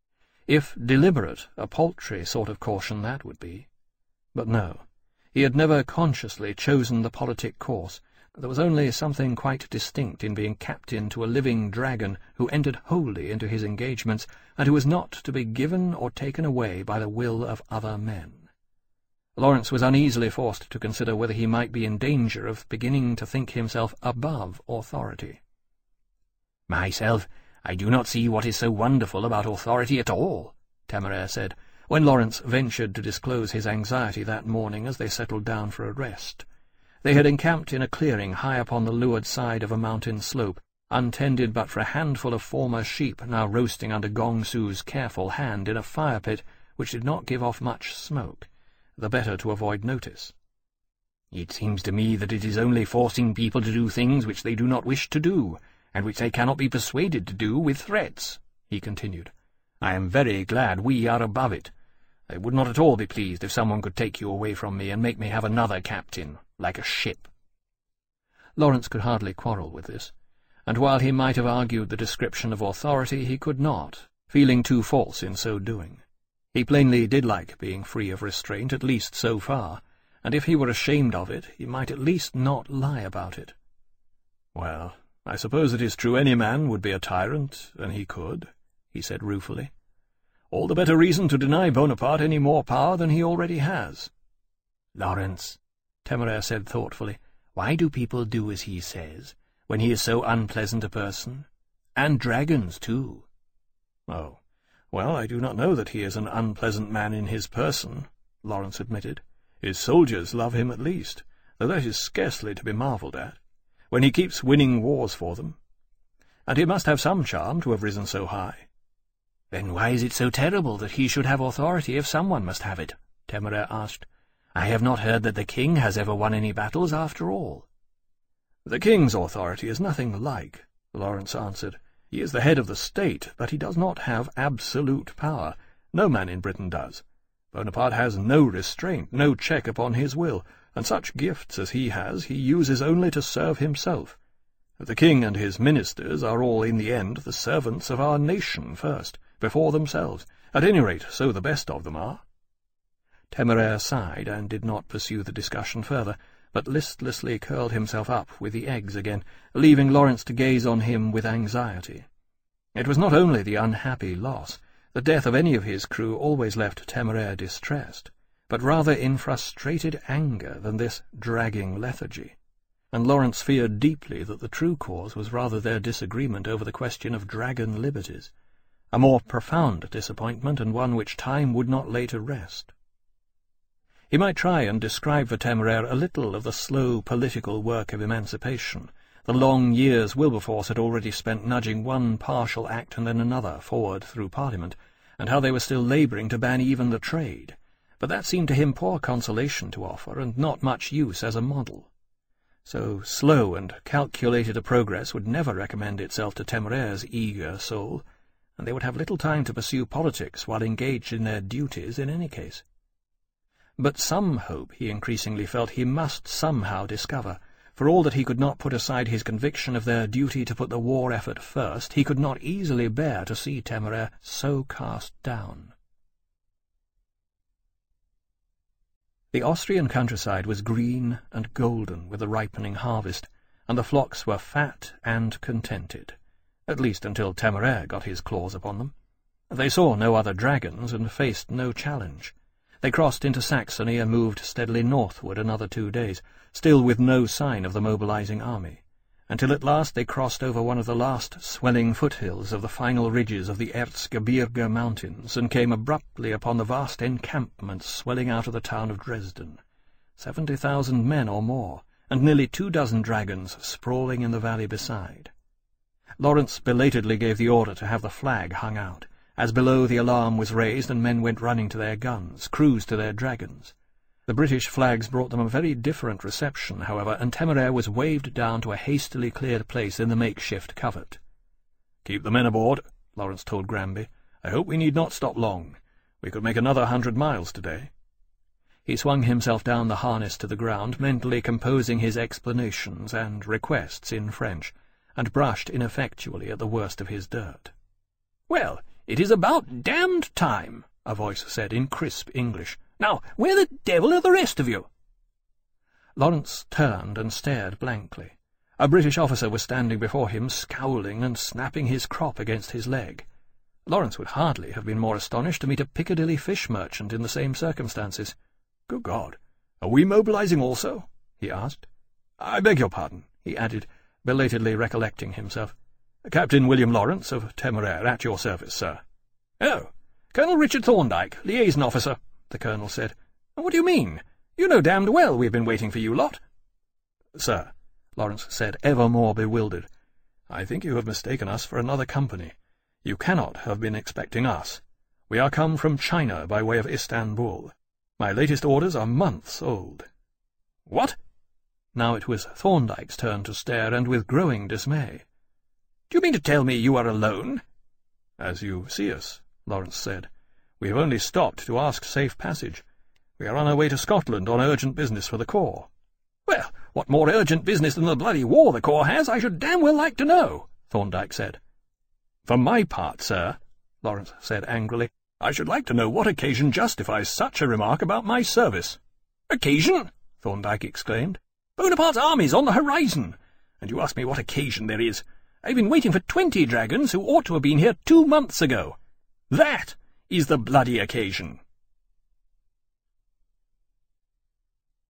If deliberate, a paltry sort of caution that would be. But no, he had never consciously chosen the politic course. There was only something quite distinct in being captain to a living dragon who entered wholly into his engagements, and who was not to be given or taken away by the will of other men. Lawrence was uneasily forced to consider whether he might be in danger of beginning to think himself above authority. "Myself, I do not see what is so wonderful about authority at all," Temeraire said, when Lawrence ventured to disclose his anxiety that morning as they settled down for a rest. They had encamped in a clearing high upon the leeward side of a mountain slope, untended but for a handful of former sheep now roasting under Gong Su's careful hand in a fire-pit which did not give off much smoke, the better to avoid notice. "It seems to me that it is only forcing people to do things which they do not wish to do, and which they cannot be persuaded to do with threats," he continued. "I am very glad we are above it. I would not at all be pleased if someone could take you away from me and make me have another captain, like a ship." Lawrence could hardly quarrel with this, and while he might have argued the description of authority, he could not, feeling too false in so doing. He plainly did like being free of restraint, at least so far, and if he were ashamed of it, he might at least not lie about it. "Well, I suppose it is true any man would be a tyrant, and he could," he said ruefully. "All the better reason to deny Bonaparte any more power than he already has." "Lawrence," Temeraire said thoughtfully, "why do people do as he says, when he is so unpleasant a person? And dragons, too." "Oh, well, I do not know that he is an unpleasant man in his person," Lawrence admitted. "His soldiers love him at least, though that is scarcely to be marvelled at, when he keeps winning wars for them. And he must have some charm to have risen so high." "Then why is it so terrible that he should have authority if someone must have it?" Temeraire asked. "I have not heard that the king has ever won any battles after all." "The king's authority is nothing like," Lawrence answered. "He is the head of the state, but he does not have absolute power. No man in Britain does. Bonaparte has no restraint, no check upon his will, and such gifts as he has he uses only to serve himself. The king and his ministers are all in the end the servants of our nation first, before themselves. At any rate, so the best of them are." Temeraire sighed and did not pursue the discussion further, but listlessly curled himself up with the eggs again, leaving Lawrence to gaze on him with anxiety. It was not only the unhappy loss. The death of any of his crew always left Temeraire distressed, but rather in frustrated anger than this dragging lethargy. And Lawrence feared deeply that the true cause was rather their disagreement over the question of dragon liberties, a more profound disappointment, and one which time would not lay to rest. He might try and describe for Temeraire a little of the slow political work of emancipation, the long years Wilberforce had already spent nudging one partial act and then another forward through Parliament, and how they were still labouring to ban even the trade, but that seemed to him poor consolation to offer, and not much use as a model. So slow and calculated a progress would never recommend itself to Temeraire's eager soul, and they would have little time to pursue politics while engaged in their duties in any case. But some hope he increasingly felt he must somehow discover. For all that he could not put aside his conviction of their duty to put the war effort first, he could not easily bear to see Temeraire so cast down. The Austrian countryside was green and golden with the ripening harvest, and the flocks were fat and contented, at least until Temeraire got his claws upon them. They saw no other dragons and faced no challenge. They crossed into Saxony and moved steadily northward another two days, still with no sign of the mobilizing army, until at last they crossed over one of the last swelling foothills of the final ridges of the Erzgebirge mountains and came abruptly upon the vast encampments swelling out of the town of Dresden, seventy thousand men or more, and nearly two dozen dragons sprawling in the valley beside. Lawrence belatedly gave the order to have the flag hung out, as below the alarm was raised and men went running to their guns, crews to their dragons. The British flags brought them a very different reception, however, and Temeraire was waved down to a hastily cleared place in the makeshift covert. "Keep the men aboard," Lawrence told Granby. "I hope we need not stop long. We could make another hundred miles today." He swung himself down the harness to the ground, mentally composing his explanations and requests in French, and brushed ineffectually at the worst of his dirt. "Well, it is about damned time," a voice said in crisp English. "Now, where the devil are the rest of you?" Lawrence turned and stared blankly. A British officer was standing before him, scowling and snapping his crop against his leg. Lawrence would hardly have been more astonished to meet a Piccadilly fish merchant in the same circumstances. "Good God, are we mobilizing also?" he asked. "I beg your pardon," he added, belatedly recollecting himself. "Captain William Lawrence of Temeraire, at your service, sir." "Oh, Colonel Richard Thorndyke, liaison officer," the colonel said. "What do you mean? You know damned well we've been waiting for you lot." "Sir," Lawrence said, ever more bewildered, "I think you have mistaken us for another company. You cannot have been expecting us. We are come from China by way of Istanbul. My latest orders are months old." "What?" Now it was Thorndyke's turn to stare, and with growing dismay. "Do you mean to tell me you are alone?" "As you see us," Lawrence said. "We have only stopped to ask safe passage. We are on our way to Scotland on urgent business for the Corps." "Well, what more urgent business than the bloody war the Corps has, I should damn well like to know," Thorndyke said. "For my part, sir," Lawrence said angrily, "I should like to know what occasion justifies such a remark about my service." "Occasion?" Thorndyke exclaimed. "Bonaparte's army's on the horizon, and you ask me what occasion there is. I've been waiting for twenty dragons who ought to have been here two months ago. That is the bloody occasion."